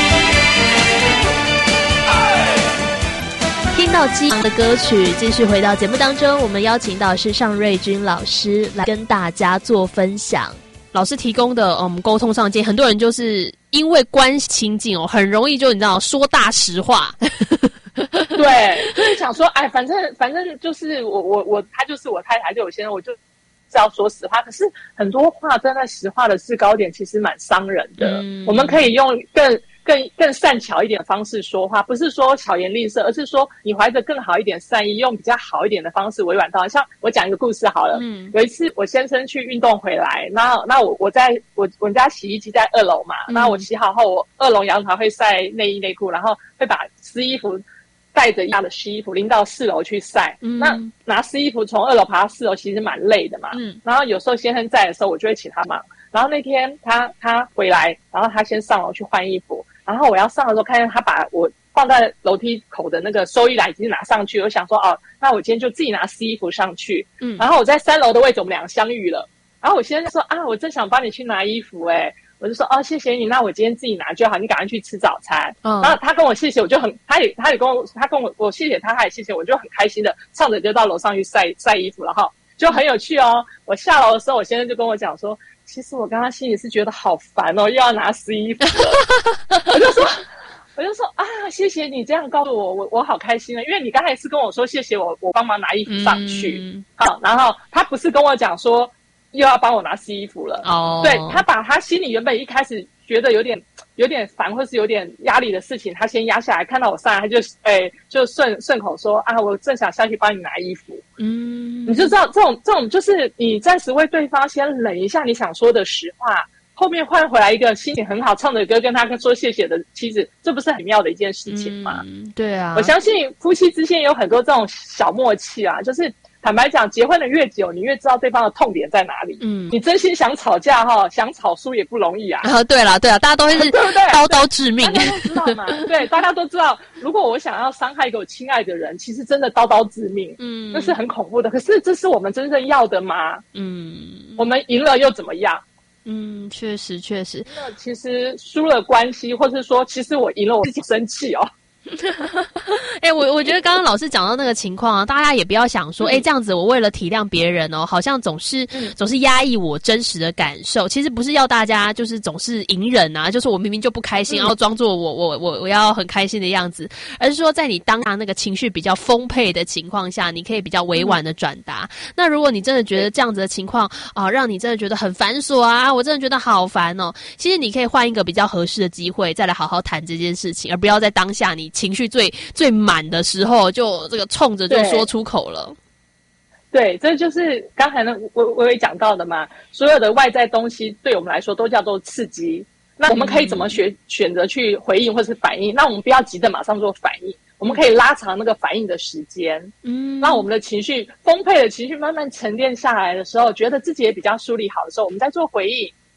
Speaker 4: 听到激昂的歌曲，继续回到节目当中，我们邀请到的是尚瑞君老师来跟大家做分享。老师提供的嗯沟通上见，很多人就是因为关系亲近哦，很容易就你知道说大实话。
Speaker 16: 对，就是想说，哎，反正反正就是我我我，他就是我太太，就有些人我就知道说实话。可是很多话站在实话的制高点，其实蛮伤人的。嗯、我们可以用更更更善巧一点的方式说话，不是说巧言令色，而是说你怀着更好一点善意，用比较好一点的方式委婉道。像我讲一个故事好了，嗯、有一次我先生去运动回来，那那我我在我我们家洗衣机在二楼嘛，嗯、那我洗好后，我二楼阳台会晒内衣内裤，然后会把湿衣服带着压的湿衣服拎到四楼去晒，嗯、那拿湿衣服从二楼爬到四楼其实蛮累的嘛，嗯、然后有时候先生在的时候我就会请他忙，然后那天他他回来，然后他先上楼去换衣服，然后我要上的时候看见他把我放在楼梯口的那个收衣篮已经拿上去，我想说哦，那我今天就自己拿湿衣服上去，嗯、然后我在三楼的位置我们两个相遇了，然后我先生说啊，我正想帮你去拿衣服哎、欸。我就说哦，谢谢你，那我今天自己拿就好，你赶快去吃早餐。嗯，然后他跟我谢谢，我就很，他也他也跟我，他跟我我谢谢他，他也谢谢我，就很开心的唱着就到楼上去晒晒衣服了哈，就很有趣哦。我下楼的时候，我先生就跟我讲说，其实我刚刚心里是觉得好烦哦，又要拿湿衣服了。我就说，我就说啊，谢谢你这样告诉我，我我好开心啊，因为你刚才是跟我说谢谢我，我帮忙拿衣服上去，嗯、好，然后他不是跟我讲说。又要帮我拿湿衣服了哦， oh. 对，他把他心里原本一开始觉得有点有点烦或是有点压力的事情，他先压下来，看到我上来，他就哎就顺顺口说啊，我正想下去帮你拿衣服。嗯，你就知道这种这种就是你暂时为对方先忍一下你想说的实话，后面换回来一个心情很好唱着歌跟他说谢谢的妻子，这不是很妙的一件事情吗？嗯，对啊，我相信夫妻之间有很多这种小默契啊，就是坦白讲，结婚的越久，你越知道对方的痛点在哪里。嗯，你真心想吵架哈，想吵输也不容易啊。啊，对啦，对啦，大家都是对不对？刀刀致命，大家都知道嘛。对，大家都知道，如果我想要伤害一个我亲爱的人，其实真的刀刀致命，嗯，那是很恐怖的。可是这是我们真正要的吗？嗯，我们赢了又怎么样？嗯，确实确实。那其实输了关系，或是说，其实我赢了，我自己生气哦。哎、欸，我我觉得刚刚老师讲到那个情况啊，大家也不要想说，哎、欸，这样子我为了体谅别人哦，好像总是、嗯、总是压抑我真实的感受。其实不是要大家就是总是隐忍啊，就是我明明就不开心，嗯、然后装作我我我我要很开心的样子，而是说在你当下那个情绪比较丰沛的情况下，你可以比较委婉的转达。嗯、那如果你真的觉得这样子的情况啊，让你真的觉得很繁琐啊，我真的觉得好烦哦，其实你可以换一个比较合适的机会，再来好好谈这件事情，而不要在当下你情绪最最满的时候就这个冲着就说出口了。对，这就是刚才呢我我也讲到的嘛，所有的外在东西对我们来说都叫做刺激，那我们可以怎么选、嗯、选择去回应或是反应？那我们不要急着马上做反应，我们可以拉长那个反应的时间，嗯，让我们的情绪丰沛的情绪慢慢沉淀下来的时候，觉得自己也比较梳理好的时候，我们再做回应。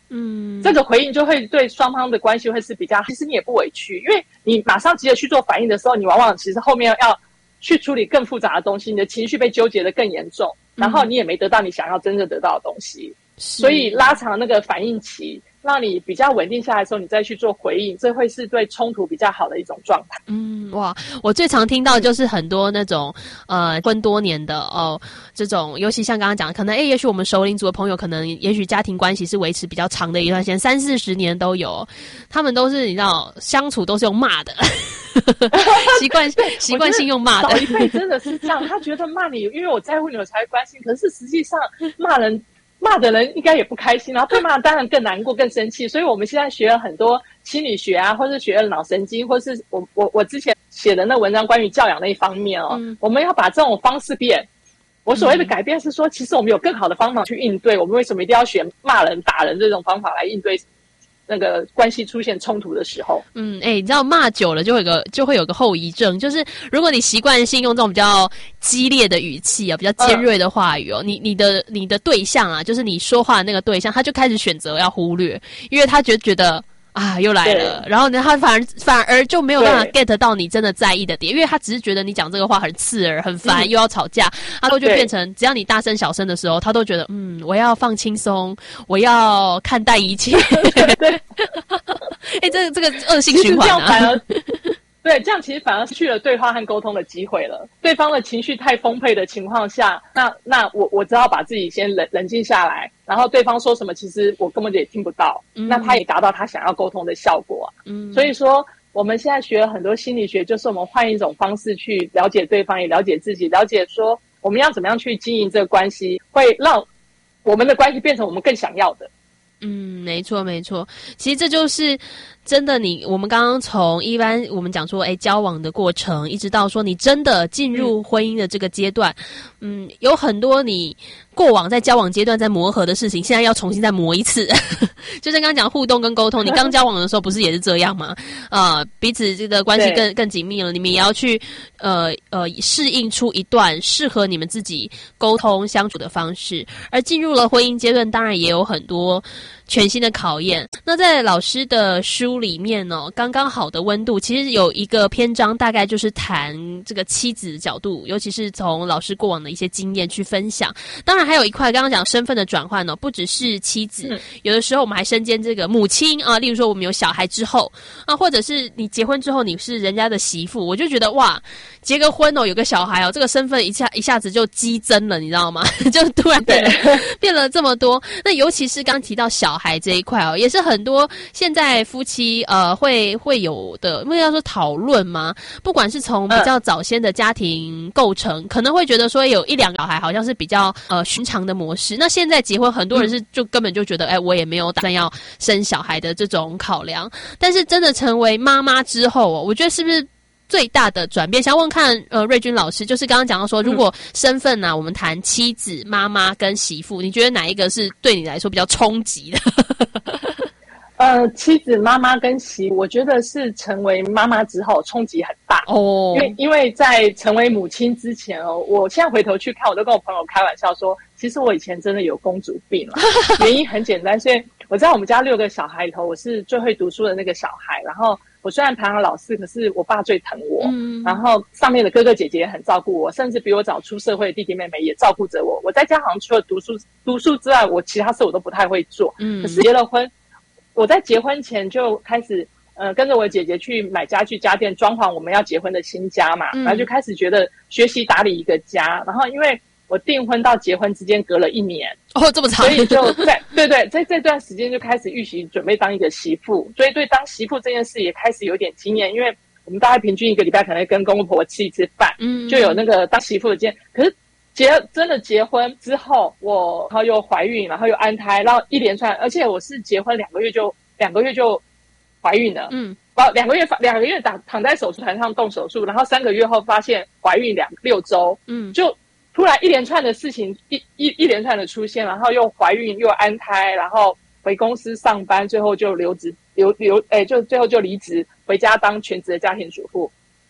Speaker 16: 嗯，这个回应就会对双方的关系会是比较，其实你也不委屈，因为你马上急着去做反应的时候，你往往其实后面要去处理更复杂的东西，你的情绪被纠结得更严重，然后你也没得到你想要真正得到的东西，所以拉长那个反应期，让你比较稳定下来的时候，你再去做回应，这会是对冲突比较好的一种状态。
Speaker 4: 嗯，哇，我最常听到的就是很多那种呃婚多年的哦，这种尤其像刚刚讲，可能诶，也许我们熟龄族的朋友，可能也许家庭关系是维持比较长的一段时间，三四十年都有，他们都是你知道相处都是用骂的。习惯习惯性用骂的，
Speaker 16: 老一辈真的是这样，他觉得骂你，因为我在乎你，我才会关心。可是实际上，骂人骂的人应该也不开心，然后被骂当然更难过、更生气。所以我们现在学了很多心理学啊，或是学了脑神经，或是我我我之前写的那文章关于教养那一方面哦，嗯、我们要把这种方式变。我所谓的改变是说，其实我们有更好的方法去应对。我们为什么一定要选骂人、打人这种方法来应对？那个关系出现冲突的时候，
Speaker 4: 嗯，哎、欸，你知道骂久了就会有个就会有个后遗症，就是如果你习惯性用这种比较激烈的语气啊，比较尖锐的话语哦，嗯、你你的你的对象啊，就是你说话的那个对象，他就开始选择要忽略，因为他觉觉得。啊，又来了，然后呢，他反而反而就没有办法 get 到你真的在意的点，因为他只是觉得你讲这个话很刺耳、很烦，嗯、又要吵架，他都就变成只要你大声小声的时候，他都觉得嗯，我要放轻松，我要看淡一切。对，哎、欸，这个这个恶性循环啊。
Speaker 16: 对，这样其实反而失去了对话和沟通的机会了。对方的情绪太丰沛的情况下，那那我我只好把自己先冷冷静下来，然后对方说什么，其实我根本就也听不到，嗯、那他也达到他想要沟通的效果、啊。嗯，所以说我们现在学了很多心理学，就是我们换一种方式去了解对方，也了解自己，了解说我们要怎么样去经营这个关系，会让我们的关系变成我们更想要的。
Speaker 4: 嗯，没错没错，其实这就是真的你，我们刚刚从一般我们讲说，哎，交往的过程，一直到说你真的进入婚姻的这个阶段，嗯，嗯有很多你过往在交往阶段在磨合的事情，现在要重新再磨一次。就像刚刚讲互动跟沟通，你刚交往的时候不是也是这样吗？呃，彼此这个关系更更紧密了，你们也要去呃呃适应出一段适合你们自己沟通相处的方式。而进入了婚姻阶段，当然也有很多全新的考验。那在老师的书里面哦，刚刚好的温度，其实有一个篇章，大概就是谈这个妻子的角度，尤其是从老师过往的一些经验去分享。当然还有一块，刚刚讲身份的转换哦，不只是妻子，嗯、有的时候我们还身兼这个母亲啊。例如说我们有小孩之后啊，或者是你结婚之后你是人家的媳妇，我就觉得哇，结个婚哦，有个小孩哦，这个身份一下一下子就激增了，你知道吗？就突然变了变了这么多。那尤其是刚刚提到小孩这一块哦，也是很多现在夫妻呃会会有的，因为要说讨论嘛，不管是从比较早先的家庭构成，嗯、可能会觉得说有一两个小孩好像是比较呃寻常的模式。那现在结婚，很多人是就根本就觉得，哎、嗯，我也没有打算要生小孩的这种考量。但是真的成为妈妈之后哦，我觉得是不是最大的转变？想问看呃瑞君老师，就是刚刚讲到说，如果身份呢、啊，我们谈妻子、妈妈跟媳妇，你觉得哪一个是对你来说比较冲击的？
Speaker 16: 呃，妻子、妈妈跟媳妇，我觉得是成为妈妈之后冲击很大哦。因为因为在成为母亲之前哦，我现在回头去看，我都跟我朋友开玩笑说，其实我以前真的有公主病了。原因很简单，所以我在我们家六个小孩里头，我是最会读书的那个小孩。然后我虽然排行老四，可是我爸最疼我。嗯。然后上面的哥哥姐姐也很照顾我，甚至比我早出社会的弟弟妹妹也照顾着我。我在家好像除了读书读书之外，我其他事我都不太会做。嗯。可是结了婚。我在结婚前就开始，呃，跟着我姐姐去买家具家电，装潢我们要结婚的新家嘛，嗯、然后就开始觉得学习打理一个家。然后因为我订婚到结婚之间隔了一年，
Speaker 4: 哦，这么长，
Speaker 16: 所以就在对对，在这段时间就开始预习准备当一个媳妇，所以对当媳妇这件事也开始有点经验，因为我们大概平均一个礼拜可能跟公公婆婆吃一次饭，嗯，就有那个当媳妇的经验。可是结真的结婚之后，我然后又怀孕，然后又安胎，然后一连串，而且我是结婚两个月就两个月就怀孕了，嗯，哦，两个月两个月躺躺在手术台上动手术，然后三个月后发现怀孕两六周，嗯，就突然一连串的事情一一一连串的出现，然后又怀孕又安胎，然后回公司上班，最后就留职留留，哎，就最后就离职回家当全职的家庭主妇。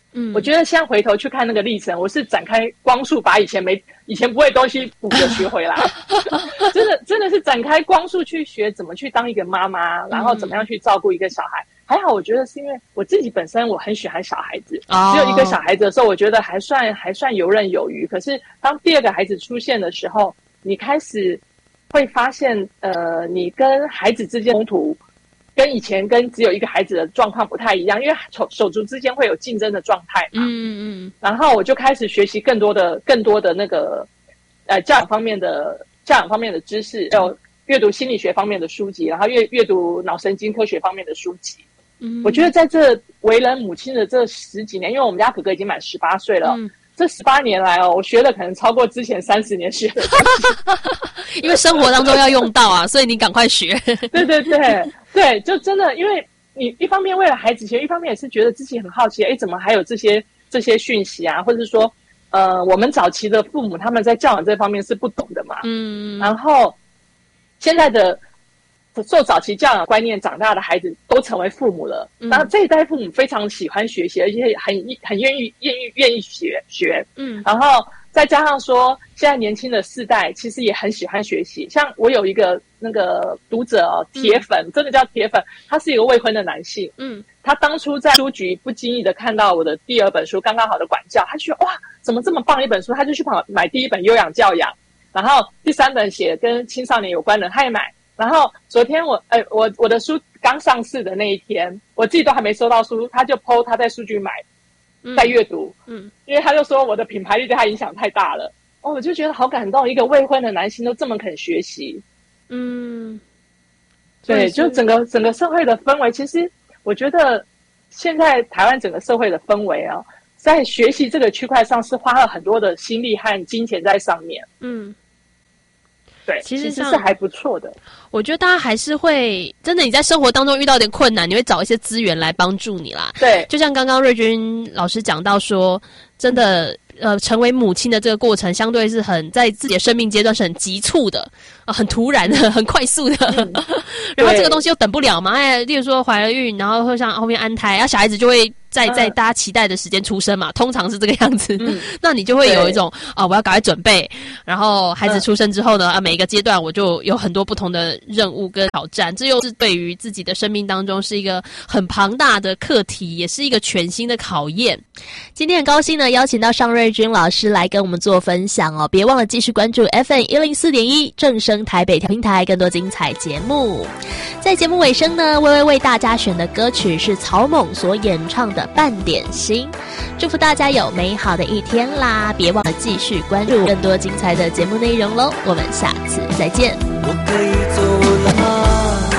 Speaker 16: 嗯，我觉得现在回头去看那个历程，我是展开光速把以前没以前不会的东西补着学回来，真的真的是展开光速去学怎么去当一个妈妈，然后怎么样去照顾一个小孩。还好，我觉得是因为我自己本身我很喜欢小孩子，哦、只有一个小孩子的时候，我觉得还算还算游刃有余。可是当第二个孩子出现的时候，你开始会发现，呃，你跟孩子之间冲突。跟以前跟只有一个孩子的状况不太一样，因为手手足之间会有竞争的状态嘛。嗯嗯。然后我就开始学习更多的、更多的那个呃教养方面的教养方面的知识，还有阅读心理学方面的书籍，然后阅阅读脑神经科学方面的书籍。嗯。我觉得在这为人母亲的这十几年，因为我们家哥哥已经满十八岁了。嗯。这十八年来哦，我学的可能超过之前三十年学的东西，
Speaker 4: 因为生活当中要用到啊，所以你赶快学。
Speaker 16: 对对对对，就真的，因为你一方面为了孩子学，一方面也是觉得自己很好奇，哎，怎么还有这些这些讯息啊？或者是说，呃，我们早期的父母他们在教养这方面是不懂的嘛，嗯，然后现在的受早期教养观念长大的孩子都成为父母了，然后这一代父母非常喜欢学习，而且很很愿意愿意愿意学学，嗯，然后再加上说现在年轻的世代其实也很喜欢学习，像我有一个那个读者哦，铁粉，嗯、真的叫铁粉，他是一个未婚的男性，嗯，他当初在书局不经意的看到我的第二本书《刚刚好的管教》，他觉得哇，怎么这么棒一本书，他就去跑买第一本《优养教养》，然后第三本写跟青少年有关的，他也买。然后昨天我，哎，我我的书刚上市的那一天，我自己都还没收到书，他就 po 他在书局买，在阅读，嗯，嗯因为他就说我的品牌力对他影响太大了，哦，我就觉得好感动，一个未婚的男性都这么肯学习，嗯，对，就整个整个社会的氛围，其实我觉得现在台湾整个社会的氛围啊，在学习这个区块上是花了很多的心力和金钱在上面，嗯。对，其实是还不错的。
Speaker 4: 我觉得大家还是会真的，你在生活当中遇到点困难，你会找一些资源来帮助你啦。
Speaker 16: 对，
Speaker 4: 就像刚刚瑞君老师讲到说，真的呃，成为母亲的这个过程，相对是很在自己的生命阶段是很急促的，呃、很突然的，很快速的。嗯、然后这个东西又等不了嘛，哎，例如说怀了孕，然后会像后面安胎，然后小孩子就会。在在大家期待的时间出生嘛，通常是这个样子。嗯、那你就会有一种啊，我要赶快准备。然后孩子出生之后呢，啊，每一个阶段我就有很多不同的任务跟挑战，这又是对于自己的生命当中是一个很庞大的课题，也是一个全新的考验。今天很高兴呢，邀请到尚瑞君老师来跟我们做分享哦。别忘了继续关注 F M 一零四点一正声台北调频台，更多精彩节目。在节目尾声呢，微微为大家选的歌曲是曹猛所演唱的。半点心，祝福大家有美好的一天啦！别忘了继续关注更多精彩的节目内容喽，我们下次再见。
Speaker 5: 我可以走了，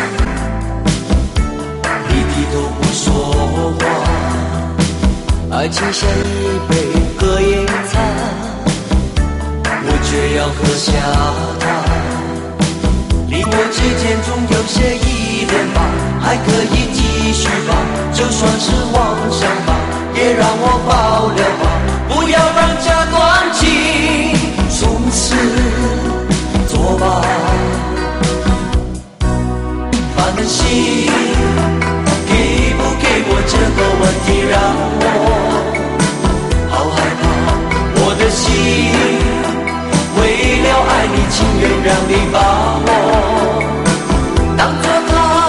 Speaker 5: 你低头不说话，爱情像一杯隔夜茶，我却要喝下它。离我之间总有些依恋吧，还可以继续吧，就算是妄想吧，也让我保留吧，不要让这段情从此作罢。半点心，给不给我这个问题让我好害怕，我的心为了爱你，情愿让你把我当作他。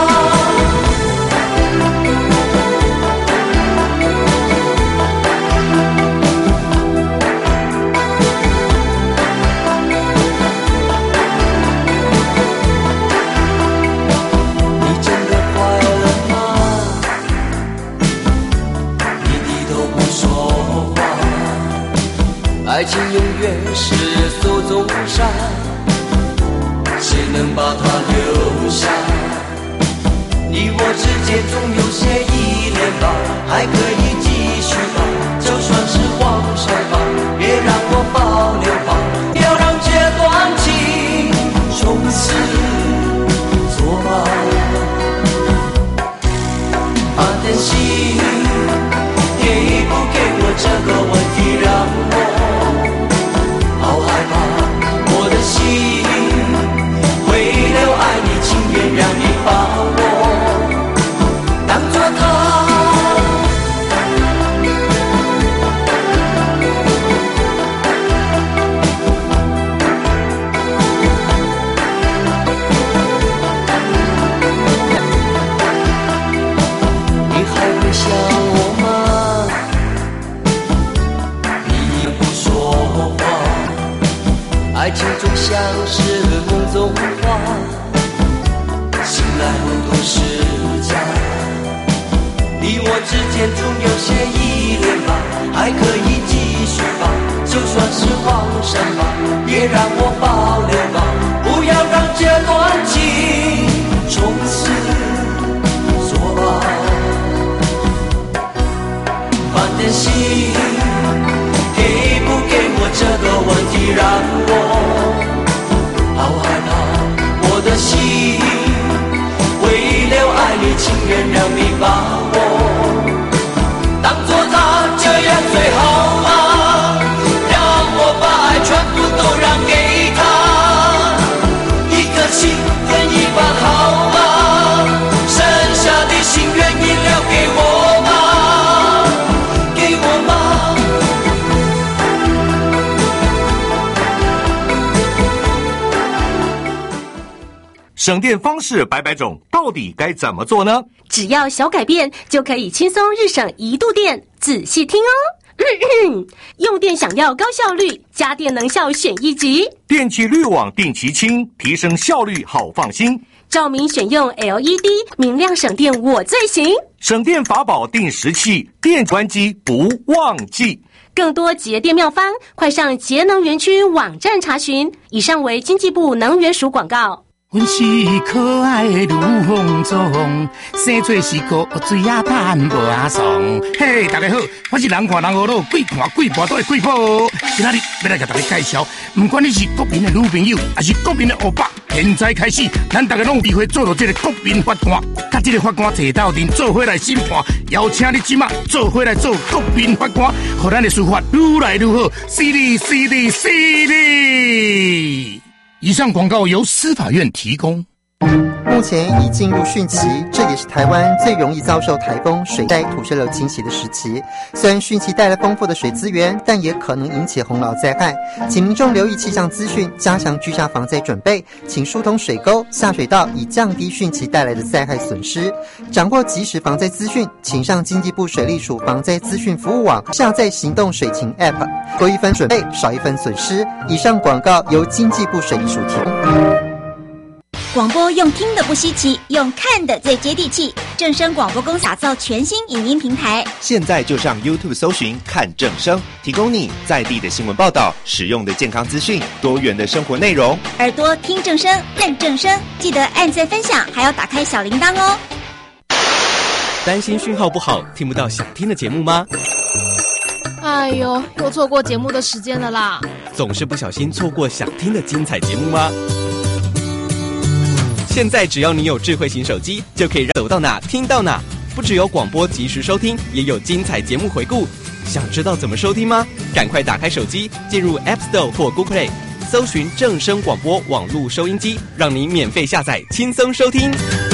Speaker 5: 爱情永远是艘舟山，谁能把它留下？你我之间总有些依恋吧，还可以继续吧，就算是妄想吧，别让我保留吧，要让这段情从此作罢。把点心，给不给我这个问题让我好害怕，我的心为了爱你，情愿让你把我当作他。 之间总有些依恋吧，还可以继续吧，就算是荒山吧，也让我保留吧，不要让这段情从此作罢。换点心，给不给我这个问题让我好害怕，我的心为了爱你，情愿让你把我当作他，这样最好吗？让我把爱全部都让给他，一颗心分一半好吗？剩下的心愿意留给我吗？给我吗？
Speaker 8: 省电方式百百种，到底该怎么做呢？
Speaker 9: 只要小改变，就可以轻松日省一度电。仔细听哦。咳咳，用电想要高效率，家电能效选一级。
Speaker 8: 电器滤网定期清，提升效率好放心。
Speaker 9: 照明选用 L E D， 明亮省电我最行。
Speaker 8: 省电法宝定时器，电关机不忘记。
Speaker 9: 更多节电妙方，快上节能园区网站查询。以上为经济部能源署广告。
Speaker 1: 阮是可爱的卢凤忠，生做是个水啊淡无啊爽。嘿，大家好，我是人看人好老，鬼看鬼婆都会鬼婆。今仔日要来给大家介绍，不管你是国民的女朋友，还是国民的欧巴，现在开始，咱大家拢机会做到这个国民法官，甲这个法官坐斗阵做伙来审判，邀请你即马做伙来做国民法官，让咱的司法愈来愈好，犀利犀利犀利。以上广告由司法院提供。
Speaker 13: 目前已进入汛期，这也是台湾最容易遭受台风、水灾、土石流侵袭的时期。虽然汛期带来丰富的水资源，但也可能引起洪涝灾害，请民众留意气象资讯，加强居家防灾准备，请疏通水沟、下水道，以降低汛期带来的灾害损失。掌握即时防灾资讯，请上经济部水利署防灾资讯服务网，下载行动水情 App， 多一分准备，少一分损失。以上广告由经济部水利署提供。
Speaker 3: 广播用听的不稀奇，用看的最接地气。正声广播公司打造全新影音平台，
Speaker 23: 现在就上 YouTube 搜寻看正声，提供你在地的新闻报道、实用的健康资讯、多元的生活内容。
Speaker 3: 耳朵听正声，看正声，记得按赞分享，还要打开小铃铛哦。
Speaker 14: 担心讯号不好，听不到想听的节目吗？
Speaker 15: 哎呦，又错过节目的时间了啦！
Speaker 14: 总是不小心错过想听的精彩节目吗？现在只要你有智慧型手机，就可以让走到哪听到哪。不只有广播及时收听，也有精彩节目回顾。想知道怎么收听吗？赶快打开手机，进入 App Store 或 Google Play， 搜寻正声广播网络收音机，让你免费下载，轻松收听。